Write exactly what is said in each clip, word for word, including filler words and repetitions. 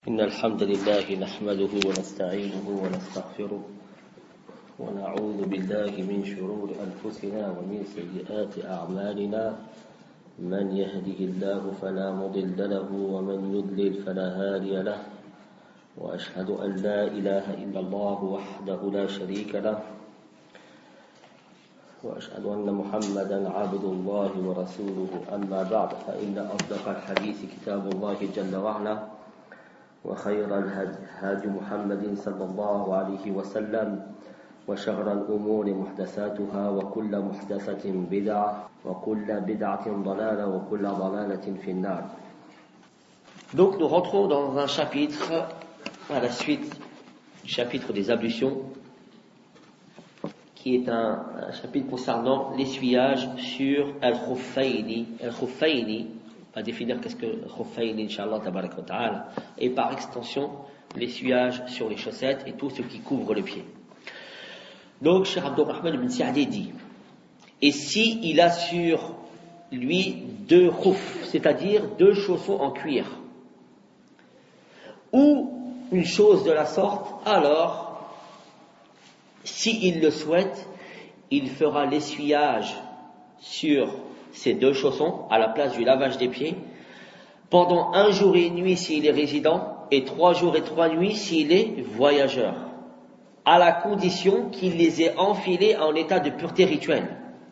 إن الحمد لله نحمده ونستعينه ونستغفره ونعوذ بالله من شرور أنفسنا ومن سيئات أعمالنا من يهده الله فلا مضل له ومن يضلل فلا هادي له وأشهد أن لا إله إلا الله وحده لا شريك له وأشهد أن محمدا عبد الله ورسوله أما بعد فإن أصدق الحديث كتاب الله جل وعلا وخير الهدي هدي محمد صلى الله عليه وسلم وشر الأمور محدثاتها وكل محدثة بدعة وكل بدعة ضلالة وكل ضلالة في النار. Donc nous rentrons dans un chapitre à la suite du chapitre des ablutions, qui est un, un chapitre concernant l'essuyage sur al-khuffaini. Al-khuffaini, on va définir qu'est-ce que al-khuffaini, inshallah, tabarak wa ta'ala, et par extension, l'essuyage sur les chaussettes et tout ce qui couvre le pied. Donc, Cheikh Abdurrahman ibn Sa'di dit, et si il a sur lui deux khouf, c'est-à-dire deux chaussons en cuir, ou une chose de la sorte, alors, s'il le souhaite, il fera l'essuyage sur ces deux chaussons à la place du lavage des pieds pendant un jour et une nuit s'il est résident et trois jours et trois nuits s'il est voyageur, à la condition qu'il les ait enfilés en état de pureté rituelle.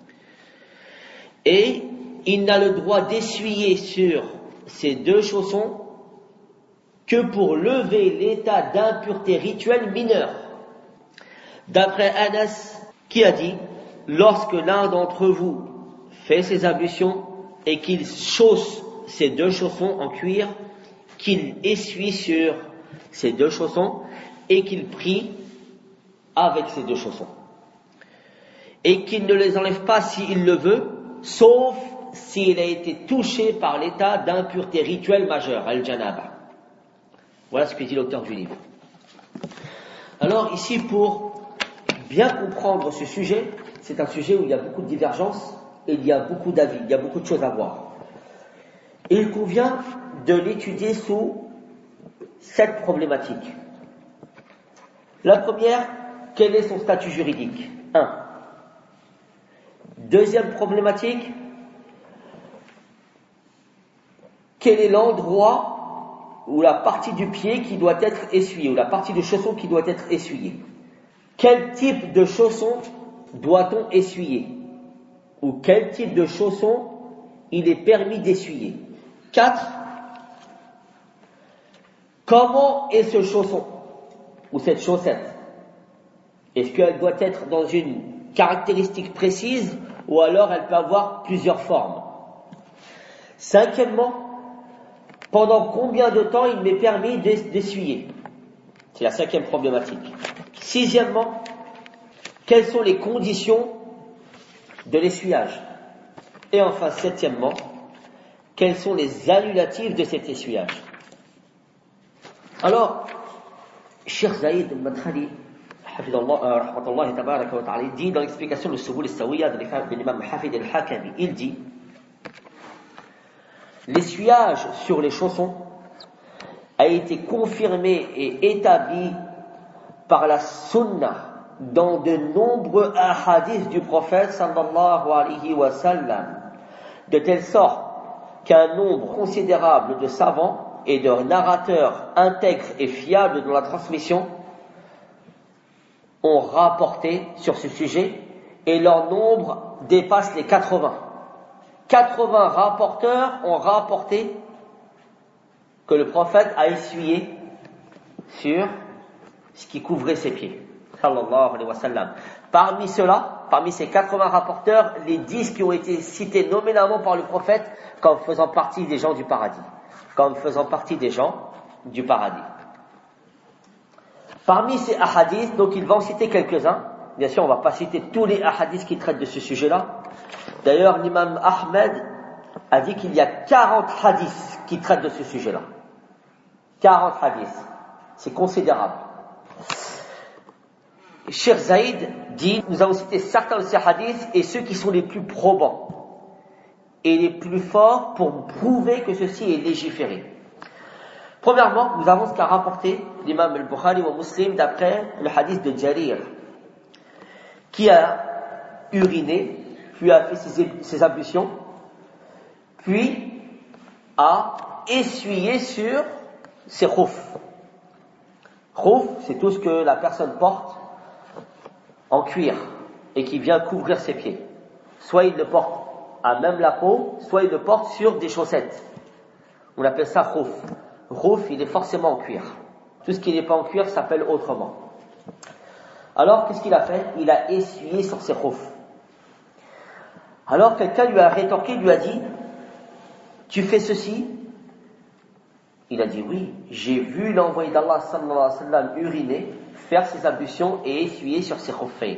Et il n'a le droit d'essuyer sur ces deux chaussons que pour lever l'état d'impureté rituelle mineure. D'après Anas, qui a dit, lorsque l'un d'entre vous fait ses ablutions et qu'il chausse ses deux chaussons en cuir, qu'il essuie sur ses deux chaussons et qu'il prie avec ses deux chaussons. Et qu'il ne les enlève pas s'il le veut, sauf s'il a été touché par l'état d'impureté rituelle majeure, al-janaba. Voilà ce que dit l'auteur du livre. Alors ici, pour bien comprendre ce sujet, c'est un sujet où il y a beaucoup de divergences et il y a beaucoup d'avis, il y a beaucoup de choses à voir. Et il convient de l'étudier sous sept problématiques. La première, quel est son statut juridique? Un. Deuxième problématique, quel est l'endroit ou la partie du pied qui doit être essuyée, ou la partie du chausson qui doit être essuyée? Quel type de chausson doit-on essuyer? Ou quel type de chausson il est permis d'essuyer? Quatre. Comment est ce chausson ou cette chaussette? Est-ce qu'elle doit être dans une caractéristique précise ou alors elle peut avoir plusieurs formes? Cinquièmement, pendant combien de temps il m'est permis d'essuyer? C'est la cinquième problématique. Sixièmement, quelles sont les conditions de l'essuyage? Et enfin, septièmement, quels sont les annulatifs de cet essuyage? Alors, Cheikh Zaïd al-Madkhali, il dit dans l'explication de Subul al-Sawiyya de l'imam Hafid al-Hakami, il dit, l'essuyage sur les chaussons a été confirmé et établi par la sunna dans de nombreux ahadiths du prophète sallallahu alayhi wa sallam, de telle sorte qu'un nombre considérable de savants et de narrateurs intègres et fiables dans la transmission ont rapporté sur ce sujet, et leur nombre dépasse les quatre-vingts. quatre-vingts rapporteurs ont rapporté que le prophète a essuyé sur ce qui couvrait ses pieds. Sallallahu alayhi wa sallam. Parmi ceux-là, parmi ces quatre-vingts rapporteurs, les dix qui ont été cités nominalement par le prophète comme faisant partie des gens du paradis. Comme faisant partie des gens du paradis. Parmi ces ahadiths, donc il va en citer quelques-uns. Bien sûr, on ne va pas citer tous les ahadiths qui traitent de ce sujet-là. D'ailleurs, l'imam Ahmed a dit qu'il y a quarante hadiths qui traitent de ce sujet-là. quarante hadiths. C'est considérable. Cheikh Zaïd dit, nous avons cité certains de ces hadiths et ceux qui sont les plus probants et les plus forts pour prouver que ceci est légiféré. Premièrement, nous avons ce qu'a rapporté l'imam al-Bukhari ou Muslim d'après le hadith de Jarir, qui a uriné, puis a fait ses, ses ablutions, puis a essuyé sur ses khouf. Khouf, c'est tout ce que la personne porte en cuir et qui vient couvrir ses pieds. Soit il le porte à même la peau, soit il le porte sur des chaussettes. On appelle ça khouf. Khouf, il est forcément en cuir. Tout ce qui n'est pas en cuir s'appelle autrement. Alors, qu'est-ce qu'il a fait? Il a essuyé sur ses khouf. Alors, quelqu'un lui a rétorqué, lui a dit, tu fais ceci? Il a dit, oui, j'ai vu l'envoyé d'Allah sallallahu alayhi wa sallam uriner, faire ses ablutions et essuyer sur ses khuffayn.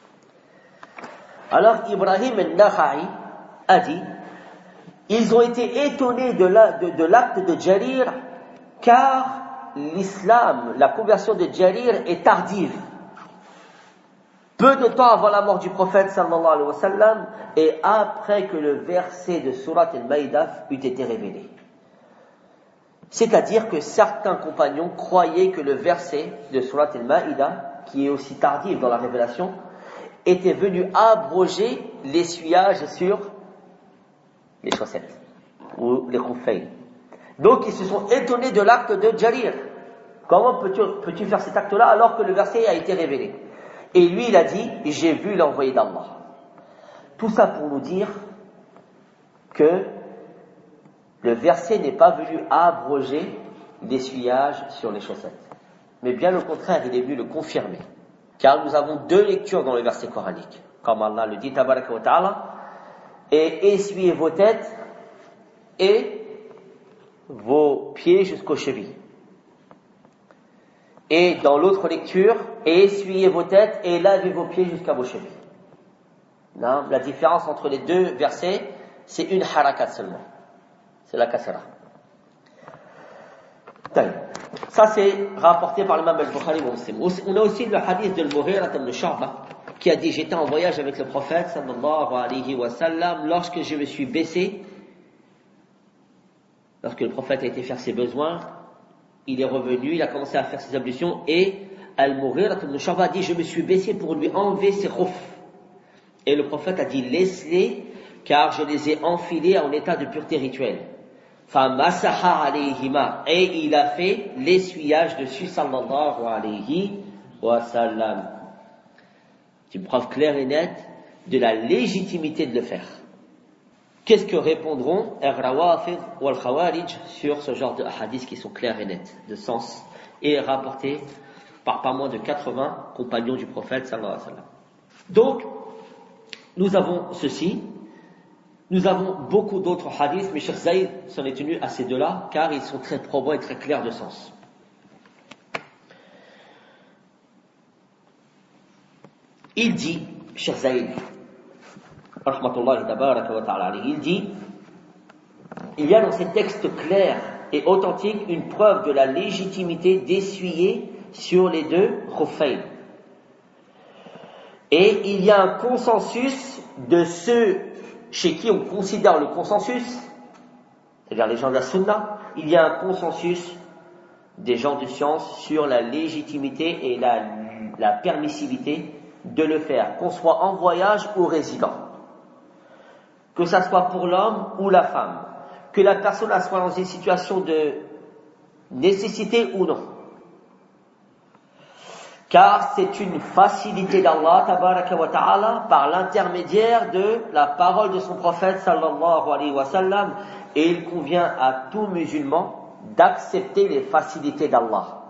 Alors, Ibrahim al-Nakha'i a dit, ils ont été étonnés de, la, de, de l'acte de Jarir, car l'islam, la conversion de Jarir est tardive. Peu de temps avant la mort du prophète sallallahu alayhi wa sallam et après que le verset de Surat al-Maïdah eût été révélé. C'est-à-dire que certains compagnons croyaient que le verset de Surat al-Maïdah, qui est aussi tardif dans la révélation, était venu abroger l'essuyage sur les chaussettes ou les khuffayn. Donc ils se sont étonnés de l'acte de Jarir. Comment peux-tu, peux-tu faire cet acte-là alors que le verset a été révélé? Et lui il a dit, j'ai vu l'envoyé d'Allah. Tout ça pour nous dire que le verset n'est pas venu abroger l'essuyage sur les chaussettes. Mais bien au contraire, il est venu le confirmer. Car nous avons deux lectures dans le verset coranique. Comme Allah le dit, tabaraka wa ta'ala, et essuyez vos têtes et vos pieds jusqu'aux chevilles. Et dans l'autre lecture, et essuyez vos têtes et lavez vos pieds jusqu'à vos chevilles. Non, la différence entre les deux versets, c'est une harakat seulement. C'est la kasra. Ça c'est rapporté par l'imam al-Bukhari ou Muslim. On a aussi le hadith de Al-Mughira ibn Shu'bah qui a dit, j'étais en voyage avec le prophète sallallahu alayhi wa sallam lorsque je me suis baissé, lorsque le prophète a été faire ses besoins, il est revenu, il a commencé à faire ses ablutions et Al-Mughira ibn Shu'bah a dit, je me suis baissé pour lui enlever ses khouf. Et le prophète a dit, laisse-les car je les ai enfilés en état de pureté rituelle. Famasaha alayhima, et il a fait l'essuyage dessus sallallahu alayhi wa sallam. C'est une preuve claire et nette de la légitimité de le faire. Qu'est-ce que répondront al-Rawafid ou al-Khawarij sur ce genre de hadiths qui sont clairs et nets de sens et rapportés par pas moins de quatre-vingts compagnons du prophète sallallahu alayhi wa sallam. Donc, nous avons ceci. Nous avons beaucoup d'autres hadiths, mais Cheikh Zaïd s'en est tenu à ces deux-là, car ils sont très probants et très clairs de sens. Il dit, Cheikh Zaïd, rahmatullahi tabaraka wa ta'ala, il dit, il y a dans ces textes clairs et authentiques une preuve de la légitimité d'essuyer sur les deux khuffayn. Et il y a un consensus de ceux chez qui on considère le consensus, c'est-à-dire les gens de la sunna, il y a un consensus des gens de science sur la légitimité et la, la permissivité de le faire, qu'on soit en voyage ou résident, que ça soit pour l'homme ou la femme, que la personne soit dans une situation de nécessité ou non. Car c'est une facilité d'Allah tabaraka wa ta'ala par l'intermédiaire de la parole de son prophète sallallahu alayhi wa sallam, et il convient à tout musulman d'accepter les facilités d'Allah.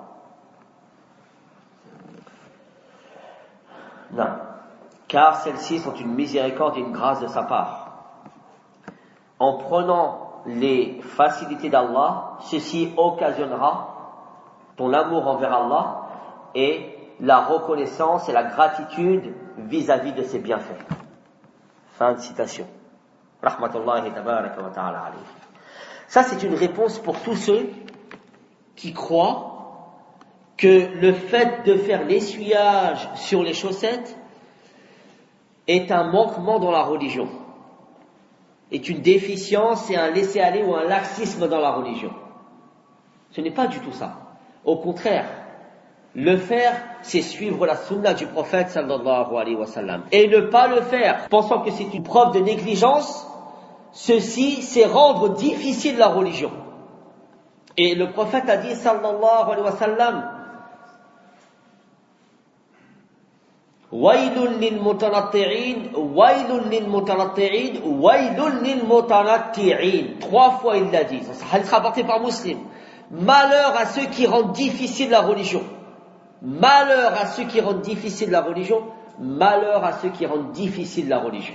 Non, car celles-ci sont une miséricorde et une grâce de sa part. En prenant les facilités d'Allah, ceci occasionnera ton amour envers Allah et la reconnaissance et la gratitude vis-à-vis de ses bienfaits. Fin de citation. Rahmatullahi tabaraka wa ta'ala alayhi. Ça, c'est une réponse pour tous ceux qui croient que le fait de faire l'essuyage sur les chaussettes est un manquement dans la religion, est une déficience et un laisser-aller ou un laxisme dans la religion. Ce n'est pas du tout ça. Au contraire, le faire, c'est suivre la sunna du prophète sallallahu alayhi wa sallam. Et ne pas le faire, pensant que c'est une preuve de négligence, ceci, c'est rendre difficile la religion. Et le prophète a dit sallallahu alayhi wa sallam, Wailun lil mutanatti'in, wailun lil mutanatti'in, wailun lil mutanatti'in. Trois fois il l'a dit. Ça sera rapporté par Muslim. Malheur à ceux qui rendent difficile la religion. Malheur à ceux qui rendent difficile la religion. Malheur à ceux qui rendent difficile la religion.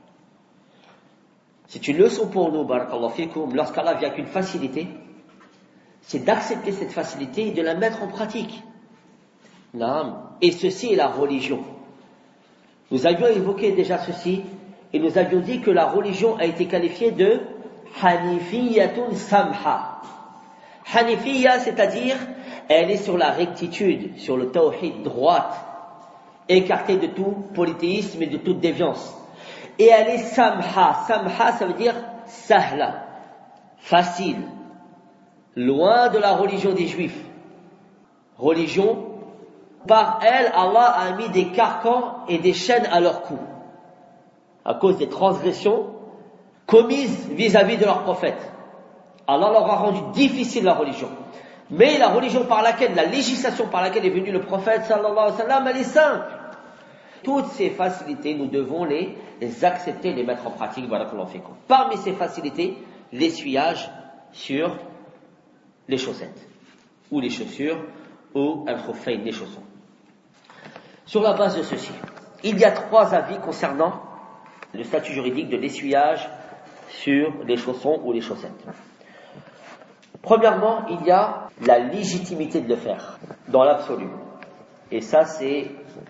C'est une leçon pour nous, barakallahu fikum. Lorsqu'Allah vient avec une facilité, c'est d'accepter cette facilité et de la mettre en pratique. Et ceci est la religion. Nous avions évoqué déjà ceci et nous avions dit que la religion a été qualifiée de Hanifiyatun Samha. Hanifiyya, c'est-à-dire, elle est sur la rectitude, sur le tawhid droite, écartée de tout polythéisme et de toute déviance. Et elle est Samha. Samha, ça veut dire sahla, facile, loin de la religion des Juifs. Religion, par elle, Allah a mis des carcans et des chaînes à leur cou, à cause des transgressions commises vis-à-vis de leur prophète. Allah leur a rendu difficile la religion. Mais la religion par laquelle, la législation par laquelle est venu le prophète sallallahu alayhi wa sallam, elle est simple. Toutes ces facilités, nous devons les, les accepter et les mettre en pratique. Voilà qu'on en fait quoi. Parmi ces facilités, l'essuyage sur les chaussettes, ou les chaussures, ou al-khuffayn, les chaussons. Sur la base de ceci, il y a trois avis concernant le statut juridique de l'essuyage sur les chaussons ou les chaussettes. Premièrement, il y a la légitimité de le faire, dans l'absolu. Et ça, c'est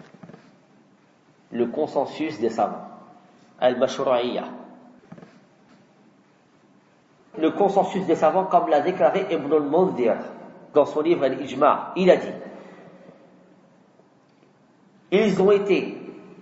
le consensus des savants. Al-Mashru'iyya. Le consensus des savants, comme l'a déclaré Ibn al-Mundhir dans son livre Al-Ijma', il a dit: ils ont été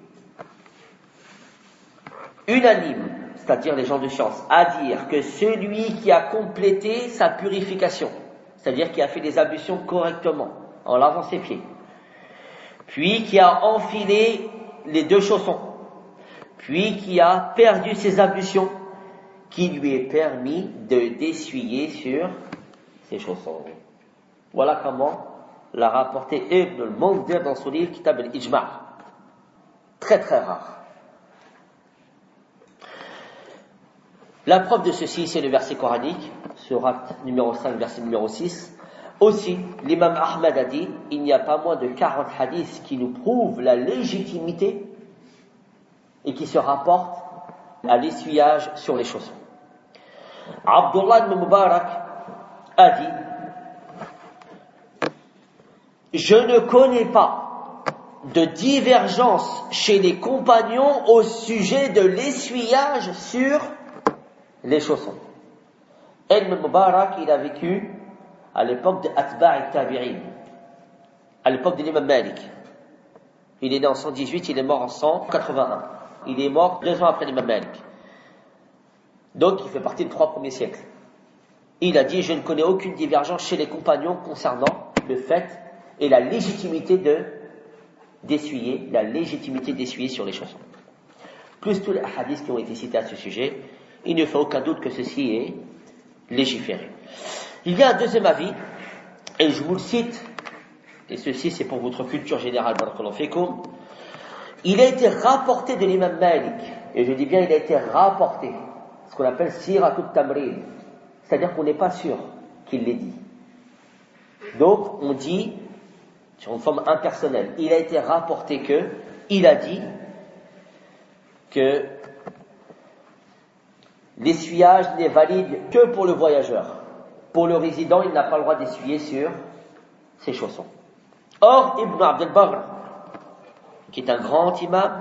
unanimes, c'est-à-dire les gens de science, à dire que celui qui a complété sa purification, c'est-à-dire qui a fait des ablutions correctement, en lavant ses pieds, puis qui a enfilé les deux chaussons, puis qui a perdu ses ablutions, qui lui est permis de d'essuyer sur ses chaussons. Voilà comment l'a rapporté Ibn al-Mundhir dans son livre Kitab al-Ijma'. Très très rare. La preuve de ceci, c'est le verset coranique, sourate numéro cinq, verset numéro six. Aussi, l'imam Ahmad a dit, il n'y a pas moins de quarante hadiths qui nous prouvent la légitimité et qui se rapportent à l'essuyage sur les chaussons. Abdullah ibn Mubarak a dit: je ne connais pas de divergence chez les compagnons au sujet de l'essuyage sur les chaussons. Ibn Mubarak, il a vécu à l'époque de Atba' al-Tabi'in, à l'époque de l'imam Malik. Il est né en cent dix-huit, il est mort en cent quatre-vingt-un. Il est mort deux ans après l'imam Malik. Donc il fait partie des trois premiers siècles. Il a dit: je ne connais aucune divergence chez les compagnons concernant le fait et la légitimité de d'essuyer, la légitimité d'essuyer sur les chaussons. Plus tous les hadiths qui ont été cités à ce sujet, il ne fait aucun doute que ceci est légiféré. Il y a un deuxième avis, et je vous le cite, et ceci c'est pour votre culture générale, barakallahu fikum. Il a été rapporté de l'imam Malik, et je dis bien il a été rapporté, ce qu'on appelle siratut tamrid, c'est-à-dire qu'on n'est pas sûr qu'il l'ait dit. Donc on dit sur une forme impersonnelle. Il a été rapporté que, il a dit que l'essuyage n'est valide que pour le voyageur. Pour le résident, il n'a pas le droit d'essuyer sur ses chaussons. Or, Ibn Abd al-Barr, qui est un grand imam,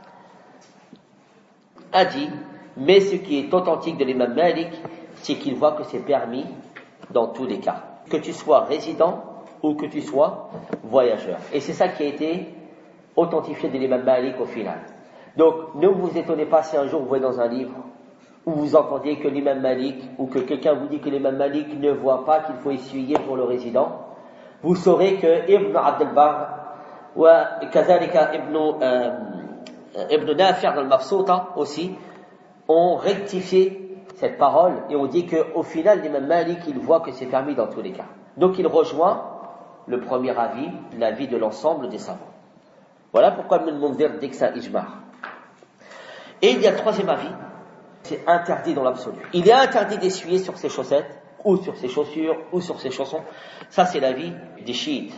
a dit, mais ce qui est authentique de l'imam Malik, c'est qu'il voit que c'est permis dans tous les cas. Que tu sois résident ou que tu sois voyageur. Et c'est ça qui a été authentifié de l'imam Malik au final. Donc, ne vous étonnez pas si un jour vous voyez dans un livre où vous entendez que l'imam Malik, ou que quelqu'un vous dit que l'imam Malik ne voit pas qu'il faut essuyer pour le résident, vous saurez que Ibn Abd al-Barr ou Kazalika Ibn, euh, Ibn Nafi' al-Mabsouta aussi ont rectifié cette parole et ont dit qu'au final l'imam Malik il voit que c'est permis dans tous les cas. Donc il rejoint le premier avis, l'avis de l'ensemble des savants. Voilà pourquoi Ibn al-Mundhir dit que ça ijma'. Et il y a le troisième avis, c'est interdit dans l'absolu. Il est interdit d'essuyer sur ses chaussettes, ou sur ses chaussures, ou sur ses chaussons. Ça c'est l'avis des chiites.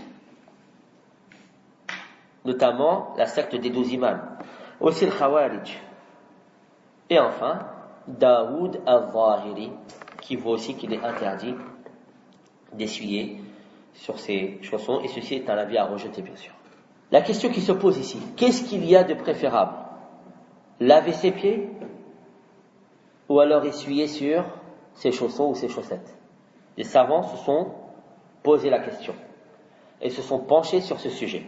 Notamment la secte des douze imams. Aussi le Khawarij. Et enfin, Daoud al-Zahiri, qui voit aussi qu'il est interdit d'essuyer sur ses chaussons, et ceci est un avis à rejeter bien sûr. La question qui se pose ici, qu'est-ce qu'il y a de préférable? Laver ses pieds ou alors essuyer sur ses chaussons ou ses chaussettes? Les savants se sont posé la question et se sont penchés sur ce sujet.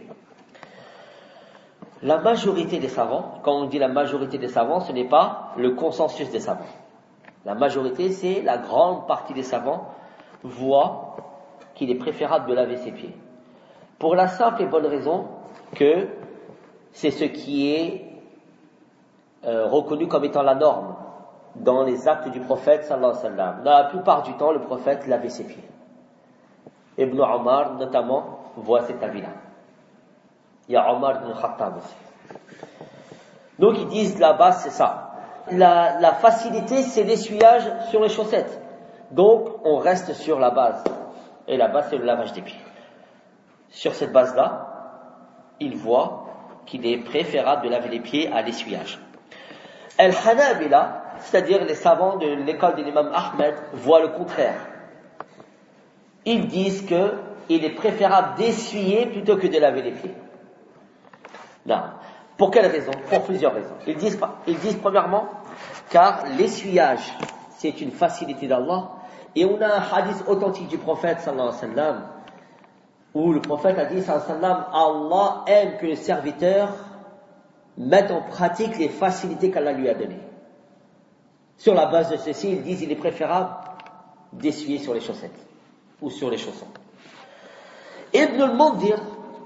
La majorité des savants, quand on dit la majorité des savants, ce n'est pas le consensus des savants. La majorité, c'est la grande partie des savants voient qu'il est préférable de laver ses pieds. Pour la simple et bonne raison que c'est ce qui est euh, reconnu comme étant la norme dans les actes du prophète sallallahu alayhi wa sallam. La plupart du temps, le prophète lavait ses pieds. Ibn Omar, notamment, voit cet avis-là. Il y a Omar ibn Khattab aussi. Donc ils disent là-bas, c'est ça. La, la facilité, c'est l'essuyage sur les chaussettes. Donc on reste sur la base. Et la base, c'est le lavage des pieds. Sur cette base-là, il voit qu'il est préférable de laver les pieds à l'essuyage. Al-Hanabila, c'est-à-dire les savants de l'école de l'imam Ahmed, voient le contraire. Ils disent qu'il est préférable d'essuyer plutôt que de laver les pieds. Non. Pour quelle raison? Pour plusieurs raisons. Ils disent, ils disent premièrement, car l'essuyage, c'est une facilité d'Allah, et on a un hadith authentique du prophète sallallahu alayhi wa sallam, où le prophète a dit sallallahu alayhi wa sallam, Allah aime que le serviteur mette en pratique les facilités qu'Allah lui a données. Sur la base de ceci, ils disent qu'il est préférable d'essuyer sur les chaussettes ou sur les chaussons. Ibn al-Mundhir,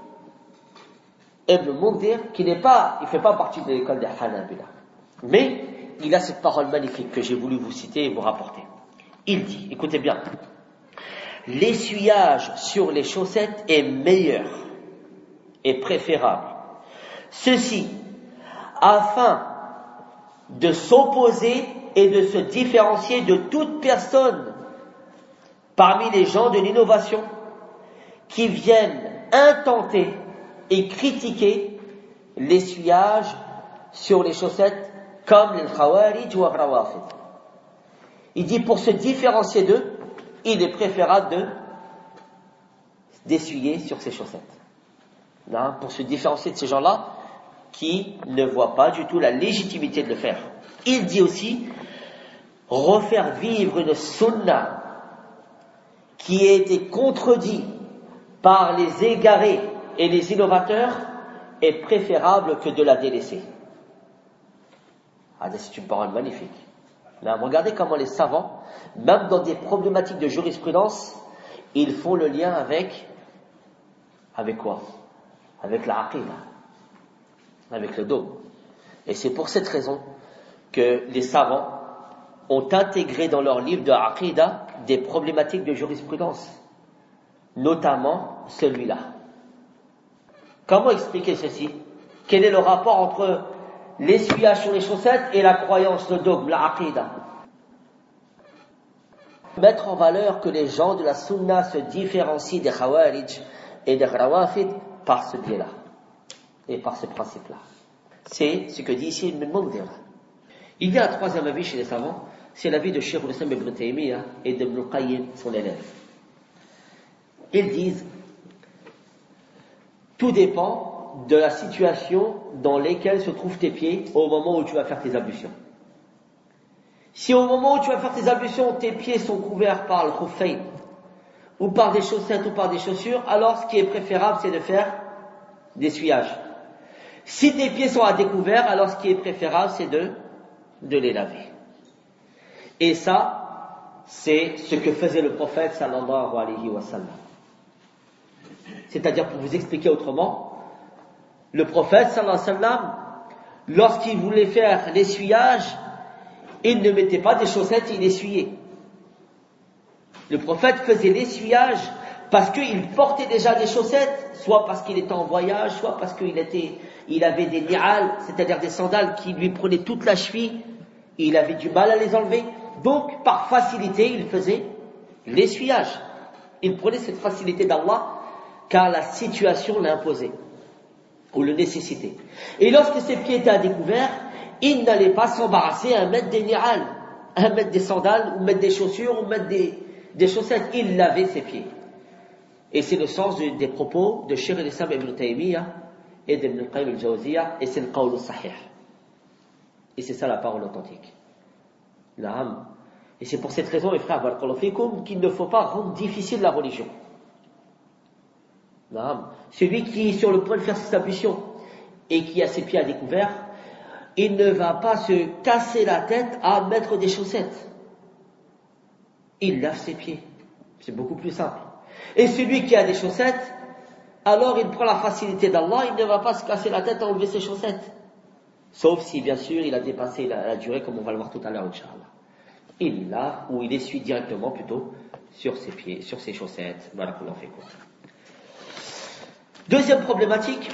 Ibn al-Mundhir, qui n'est pas, il fait pas partie de l'école des Hanabila, mais il a cette parole magnifique que j'ai voulu vous citer et vous rapporter. Il dit, écoutez bien, l'essuyage sur les chaussettes est meilleur et préférable. Ceci, afin de s'opposer et de se différencier de toute personne parmi les gens de l'innovation qui viennent intenter et critiquer l'essuyage sur les chaussettes comme les Khawarij ou les Rawafid. Il dit pour se différencier d'eux, il est préférable de d'essuyer sur ses chaussettes. Non, pour se différencier de ces gens-là qui ne voient pas du tout la légitimité de le faire. Il dit aussi refaire vivre une sunna qui a été contredite par les égarés et les innovateurs est préférable que de la délaisser. Ah, c'est une parole magnifique. Là, regardez comment les savants, même dans des problématiques de jurisprudence, ils font le lien avec avec quoi? Avec la aqida, avec le dogme. Et c'est pour cette raison que les savants ont intégré dans leur livre de aqida des problématiques de jurisprudence, notamment celui-là. Comment expliquer ceci? Quel est le rapport entre l'essuyage sur les chaussettes et la croyance, le dogme, la aqida? Mettre en valeur que les gens de la sunna se différencient des Khawarij et des Rawafid par ce biais-là et par ce principe-là. C'est ce que dit ici Ibn al-Mundhir. Il y a un troisième avis chez les savants, c'est l'avis de Cheikh al-Islam ibn Taymiyyah et d'Ibn al-Qayyim, son élève. Ils disent tout dépend de la situation dans laquelle se trouvent tes pieds au moment où tu vas faire tes ablutions. Si au moment où tu vas faire tes ablutions, tes pieds sont couverts par le khuffayn, ou par des chaussettes ou par des chaussures, alors ce qui est préférable, c'est de faire d'essuyage. Si tes pieds sont à découvert, alors ce qui est préférable, c'est de, de les laver. Et ça, c'est ce que faisait le prophète sallallahu alayhi wa sallam. C'est-à-dire, pour vous expliquer autrement, le prophète sallallahu alayhi wa sallam, lorsqu'il voulait faire l'essuyage, il ne mettait pas des chaussettes, il essuyait. Le prophète faisait l'essuyage parce qu'il portait déjà des chaussettes, soit parce qu'il était en voyage, soit parce qu'il était, il avait des ni'al, c'est-à-dire des sandales qui lui prenaient toute la cheville, et il avait du mal à les enlever. Donc, par facilité, il faisait l'essuyage. Il prenait cette facilité d'Allah, car la situation l'imposait, ou le nécessitait. Et lorsque ses pieds étaient à découvert, il n'allait pas s'embarrasser à mettre des ni'al, à mettre des sandales, ou mettre des chaussures, ou mettre des, des chaussettes. Il lavait ses pieds. Et c'est le sens de, des propos de Cheikh al-Islam ibn Taymiyyah et d'Ibn al-Qayyim al-Jawziyah, et c'est le qawl al-sahih. Et c'est ça la parole authentique. Naam. Et c'est pour cette raison, mes frères, qu'il ne faut pas rendre difficile la religion. Naam. Celui qui est sur le point de faire ses ablutions et qui a ses pieds à découvert, il ne va pas se casser la tête à mettre des chaussettes. Il lave ses pieds. C'est beaucoup plus simple. Et celui qui a des chaussettes, alors il prend la facilité d'Allah, il ne va pas se casser la tête à enlever ses chaussettes. Sauf si, bien sûr, il a dépassé la, la durée, comme on va le voir tout à l'heure, Inch'Allah. Il lave, ou il essuie directement, plutôt, sur ses pieds, sur ses chaussettes. Voilà qu'on en fait quoi. Deuxième problématique.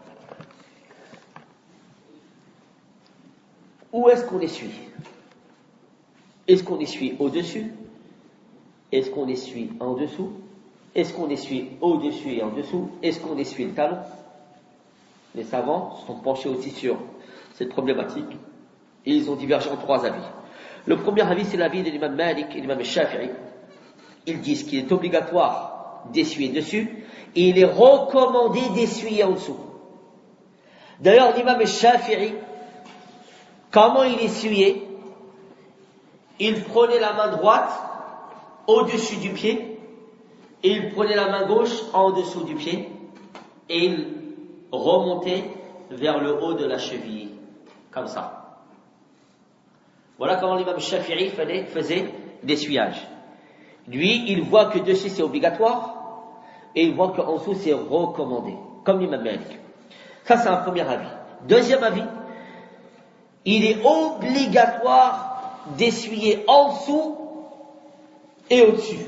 Où est-ce qu'on essuie? Est-ce qu'on essuie au-dessus? Est-ce qu'on essuie en dessous? Est-ce qu'on essuie au-dessus et en dessous? Est-ce qu'on essuie le talon? Les savants se sont penchés aussi sur cette problématique et ils ont divergé en trois avis. Le premier avis, c'est l'avis de l'imam Malik et l'imam Shafi'i. Ils disent qu'il est obligatoire d'essuyer dessus et il est recommandé d'essuyer en dessous. D'ailleurs, l'imam Shafi'i, comment il essuyait? Il prenait la main droite au-dessus du pied et il prenait la main gauche en dessous du pied et il remontait vers le haut de la cheville, comme ça. Voilà comment l'imam Shafi'i faisait l'essuyage. Lui, il voit que dessus c'est obligatoire et il voit qu'en dessous c'est recommandé, comme l'imam Malik. Ça, c'est un premier avis. Deuxième avis, il est obligatoire d'essuyer en dessous et au-dessus.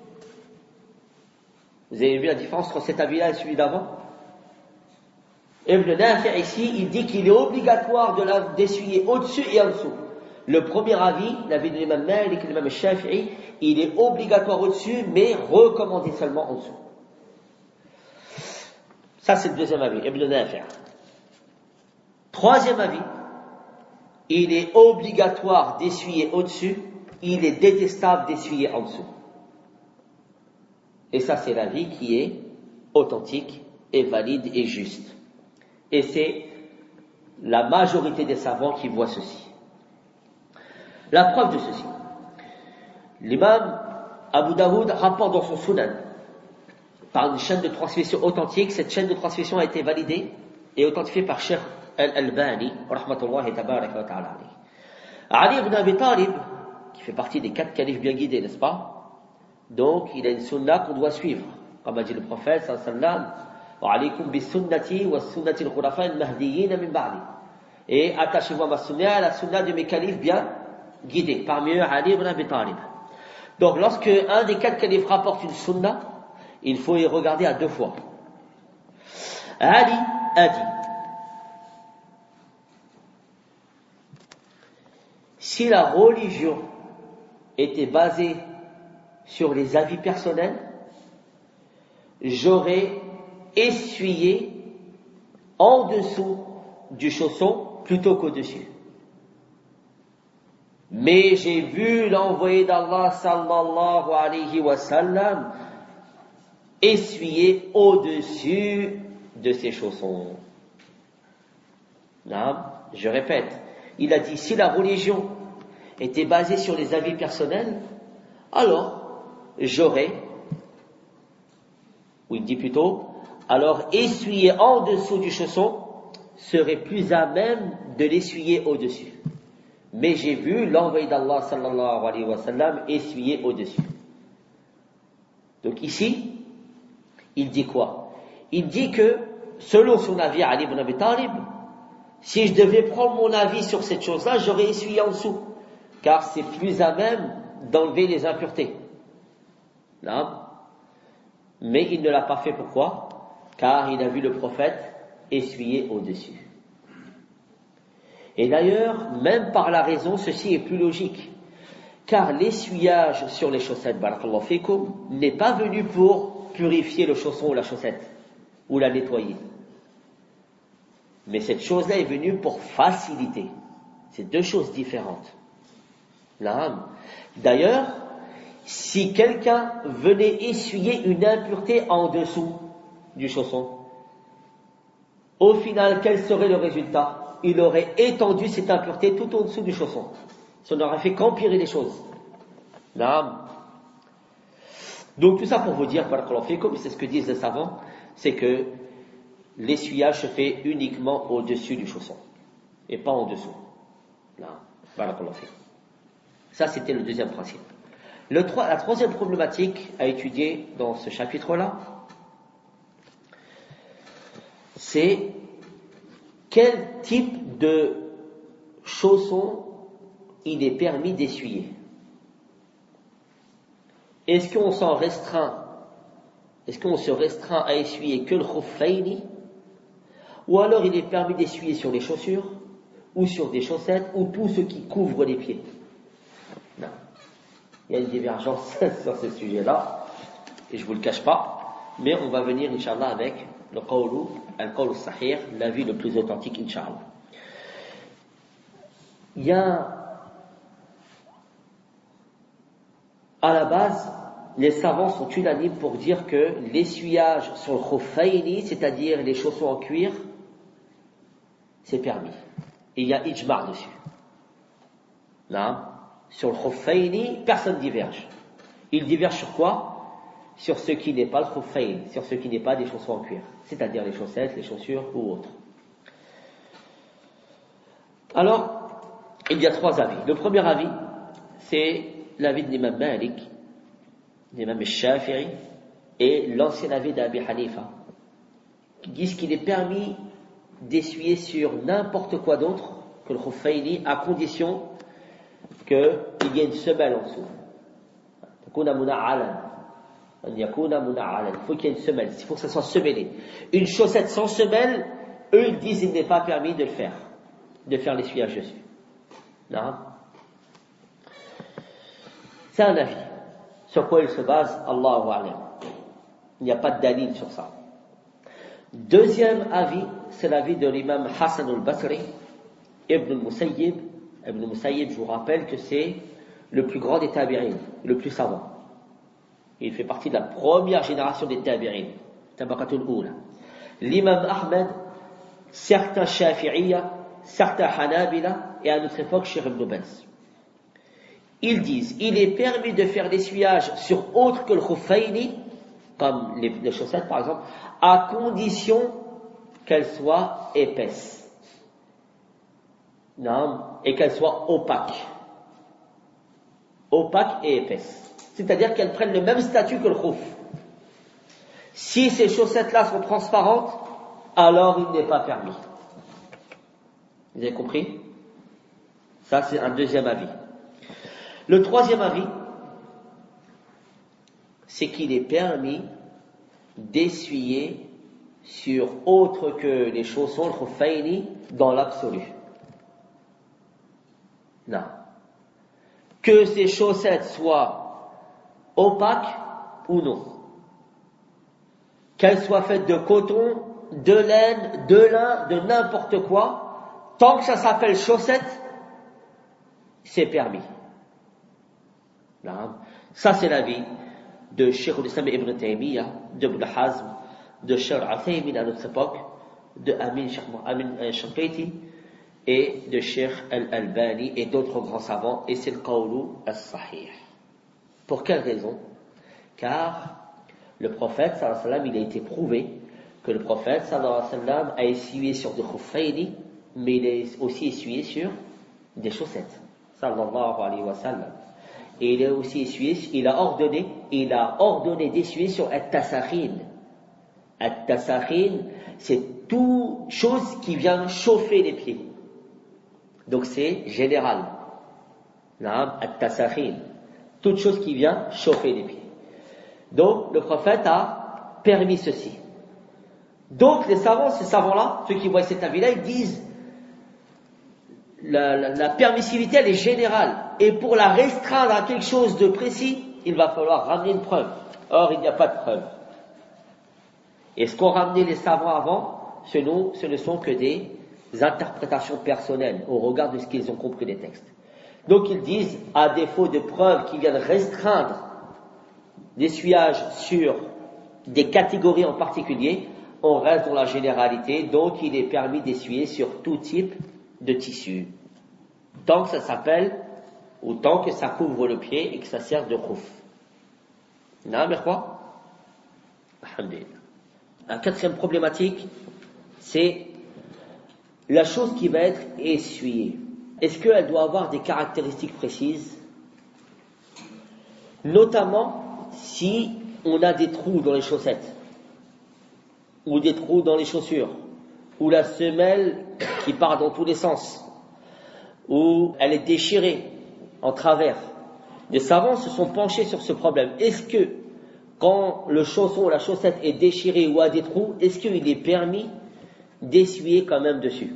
Vous avez vu la différence entre cet avis-là et celui d'avant? Ibn Nafi' ici, il dit qu'il est obligatoire de la, d'essuyer au-dessus et en dessous. Le premier avis, l'avis de l'imam Malik et de l'imam Shafi'i, il est obligatoire au-dessus, mais recommandé seulement en dessous. Ça, c'est le deuxième avis, Ibn Nafi'. Troisième avis, il est obligatoire d'essuyer au-dessus, il est détestable d'essuyer en dessous. Et ça, c'est l'avis qui est authentique et valide et juste. Et c'est la majorité des savants qui voient ceci. La preuve de ceci. L'imam Abu Daoud rapporte dans son Sunan, par une chaîne de transmission authentique, cette chaîne de transmission a été validée et authentifiée par Cheikh Al-Albani, rahmatullahi tabarak wa ta'ala. Ali ibn Abi Talib, qui fait partie des quatre califes bien guidés, n'est-ce pas? Donc, il a une sunna qu'on doit suivre. Comme a dit le prophète, sallallahu alayhi wa sallam, wa alaykum bi sunnati wa sunnati al-khulafa al-mahdiyyin min ba'di. Et attachez-vous à ma sunna, à la sunna de mes califes bien guidés. Parmi eux, Ali ibn Abi Talib. Donc, lorsque un des quatre califes rapporte une sunna, il faut y regarder à deux fois. Ali a dit, si la religion était basée sur les avis personnels, j'aurais essuyé en dessous du chausson plutôt qu'au-dessus. Mais j'ai vu l'envoyé d'Allah sallallahu alayhi wa sallam essuyer au-dessus de ses chaussons. Non, je répète, il a dit, si la religion était basée sur les avis personnels, alors j'aurais, ou il dit plutôt, alors essuyer en dessous du chausson serait plus à même de l'essuyer au-dessus. mais j'ai vu l'envoyé d'Allah sallallahu alayhi wa sallam essuyer au-dessus. Donc ici, il dit quoi? Il dit que, selon son avis, Ali ibn Abi Talib, si je devais prendre mon avis sur cette chose-là, j'aurais essuyé en dessous, car c'est plus à même d'enlever les impuretés. Là. Mais il ne l'a pas fait, pourquoi? Car il a vu le prophète essuyer au-dessus. Et d'ailleurs, même par la raison, ceci est plus logique. Car l'essuyage sur les chaussettes, barakallahu fikum, n'est pas venu pour purifier le chausson ou la chaussette, ou la nettoyer. Mais cette chose-là est venue pour faciliter. C'est deux choses différentes. Là. D'ailleurs, si quelqu'un venait essuyer une impureté en dessous du chausson, au final, quel serait le résultat? Il aurait étendu cette impureté tout en dessous du chausson. Ça n'aurait fait qu'empirer les choses. Là. Donc tout ça pour vous dire, comme c'est ce que disent les savants, c'est que l'essuyage se fait uniquement au-dessus du chausson et pas en dessous. Là. Ça c'était le deuxième principe. Le trois, la troisième problématique à étudier dans ce chapitre-là, c'est quel type de chausson il est permis d'essuyer. Est-ce qu'on s'en restreint, est-ce qu'on se restreint à essuyer que le khuffaini, ou alors il est permis d'essuyer sur les chaussures, ou sur des chaussettes, ou tout ce qui couvre les pieds? Non. Il y a une divergence sur ce sujet-là, et je vous le cache pas, mais on va venir, Inch'Allah, avec le qawlu, al-qawlu sahih, l'avis le plus authentique, Inch'Allah. Il y a, à la base, les savants sont unanimes pour dire que l'essuyage sur le khuffaini, c'est-à-dire les chaussons en cuir, c'est permis. Et il y a ijma' dessus. Là, sur le khuffaini, personne diverge. Il diverge sur quoi? Sur ce qui n'est pas le khuffaini, sur ce qui n'est pas des chaussons en cuir, c'est-à-dire les chaussettes, les chaussures ou autres. Alors, il y a trois avis. Le premier avis, c'est l'avis de l'imam Malik, l'imam Shafi'i et l'ancien avis d'Abi Hanifa, qui disent qu'il est permis d'essuyer sur n'importe quoi d'autre que le khuffaini, à condition qu'il y ait une semelle en dessous. Il faut qu'il y ait une semelle, il faut que ça soit semellé. Une chaussette sans semelle, eux ils disent qu'il n'est pas permis de le faire, de faire l'essuyage dessus. Non. C'est un avis. Sur quoi il se base, Allahu a'lam. Il n'y a pas de dalil sur ça. Deuxième avis, c'est l'avis de l'imam Hassan al-Basri, Ibn al-Musayyib. Ibn al-Musayyib, je vous rappelle que c'est le plus grand des tabi'in, le plus savant. Il fait partie de la première génération des tabi'in, tabaqatul oula. L'imam Ahmed, certains Shafi'iyya, certains Hanabila, et à notre époque, Cheikh Ibn Baz. Ils disent, il est permis de faire l'essuyage sur autre que le khuffaini, comme les, les chaussettes par exemple, à condition qu'elles soient épaisses. Non, et qu'elles soient opaques. Opaques et épaisses. C'est-à-dire qu'elles prennent le même statut que le khuf. Si ces chaussettes-là sont transparentes, alors il n'est pas permis. Vous avez compris? Ça, c'est un deuxième avis. Le troisième avis, c'est qu'il est permis d'essuyer sur autre que les chaussons, le khuffaini, dans l'absolu. Non. Que ces chaussettes soient opaques ou non. Qu'elles soient faites de coton, de laine, de lin, de n'importe quoi, tant que ça s'appelle chaussette, c'est permis. Non. Ça c'est l'avis de Cheikh al-Islam Ibn Taymiyyah, de Ibn Hazm, de Cheikh al-Uthaymin à notre époque, de Amin Shanqiti et de Cheikh al-Albani et d'autres grands savants, et c'est le qawlu as-sahih. Pour quelle raison? Car le prophète sallallahu alayhi wa sallam, il a été prouvé que le prophète sallallahu alayhi wa sallam a essuyé sur des khuffaini, mais il a aussi essuyé sur des chaussettes. sallallahu alayhi wa sallam. Et il a aussi essuyé, il a ordonné, il a ordonné d'essuyer sur at-tasakhin. At-tasakhin, c'est toute chose qui vient chauffer les pieds. Donc c'est général. Naam, at-tasakhin. Toute chose qui vient chauffer les pieds. Donc le prophète a permis ceci. Donc les savants, ces savants-là, ceux qui voient cet avis-là, ils disent la, la, la permissivité elle est générale. Et pour la restreindre à quelque chose de précis, il va falloir ramener une preuve. Or, il n'y a pas de preuve. Et ce qu'ont ramené les savants avant, ce, non, ce ne sont que des interprétations personnelles au regard de ce qu'ils ont compris des textes. Donc ils disent, à défaut de preuves qui viennent restreindre l'essuyage sur des catégories en particulier, on reste dans la généralité, donc il est permis d'essuyer sur tout type de tissu. Tant que ça s'appelle, ou tant que ça couvre le pied et que ça sert de khouf. Non, mais quoi? Alhamdulillah. La quatrième problématique, c'est la chose qui va être essuyée. Est-ce qu'elle doit avoir des caractéristiques précises? Notamment si on a des trous dans les chaussettes, ou des trous dans les chaussures, ou la semelle qui part dans tous les sens, ou elle est déchirée en travers. Les savants se sont penchés sur ce problème. Est-ce que quand le chausson ou la chaussette est déchirée ou a des trous, est-ce qu'il est permis d'essuyer quand même dessus?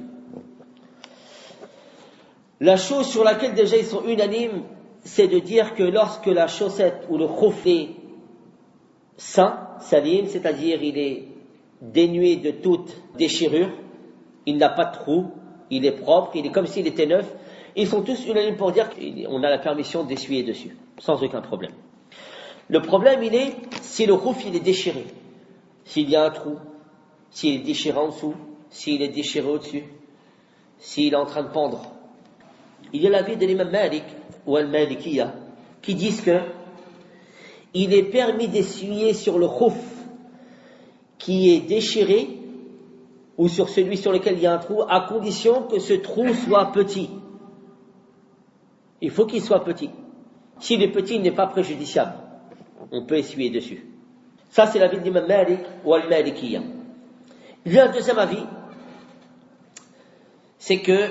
La chose sur laquelle déjà ils sont unanimes, c'est de dire que lorsque la chaussette ou le khouf est sain, salim, c'est-à-dire il est dénué de toute déchirure, il n'a pas de trou, il est propre, il est comme s'il était neuf, ils sont tous unanimes pour dire qu'on a la permission d'essuyer dessus, sans aucun problème. Le problème, il est si le khouf il est déchiré, s'il y a un trou, s'il est déchiré en dessous, s'il est déchiré au-dessus, s'il est en train de pendre. Il y a l'avis de l'imam Malik ou al-Malikiyya qui disent que il est permis d'essuyer sur le khouf qui est déchiré ou sur celui sur lequel il y a un trou, à condition que ce trou soit petit. Il faut qu'il soit petit. S'il est petit, il n'est pas préjudiciable. On peut essuyer dessus. Ça, c'est l'avis de l'imam Malik ou al-Malikiyya. Il y a un deuxième avis, c'est que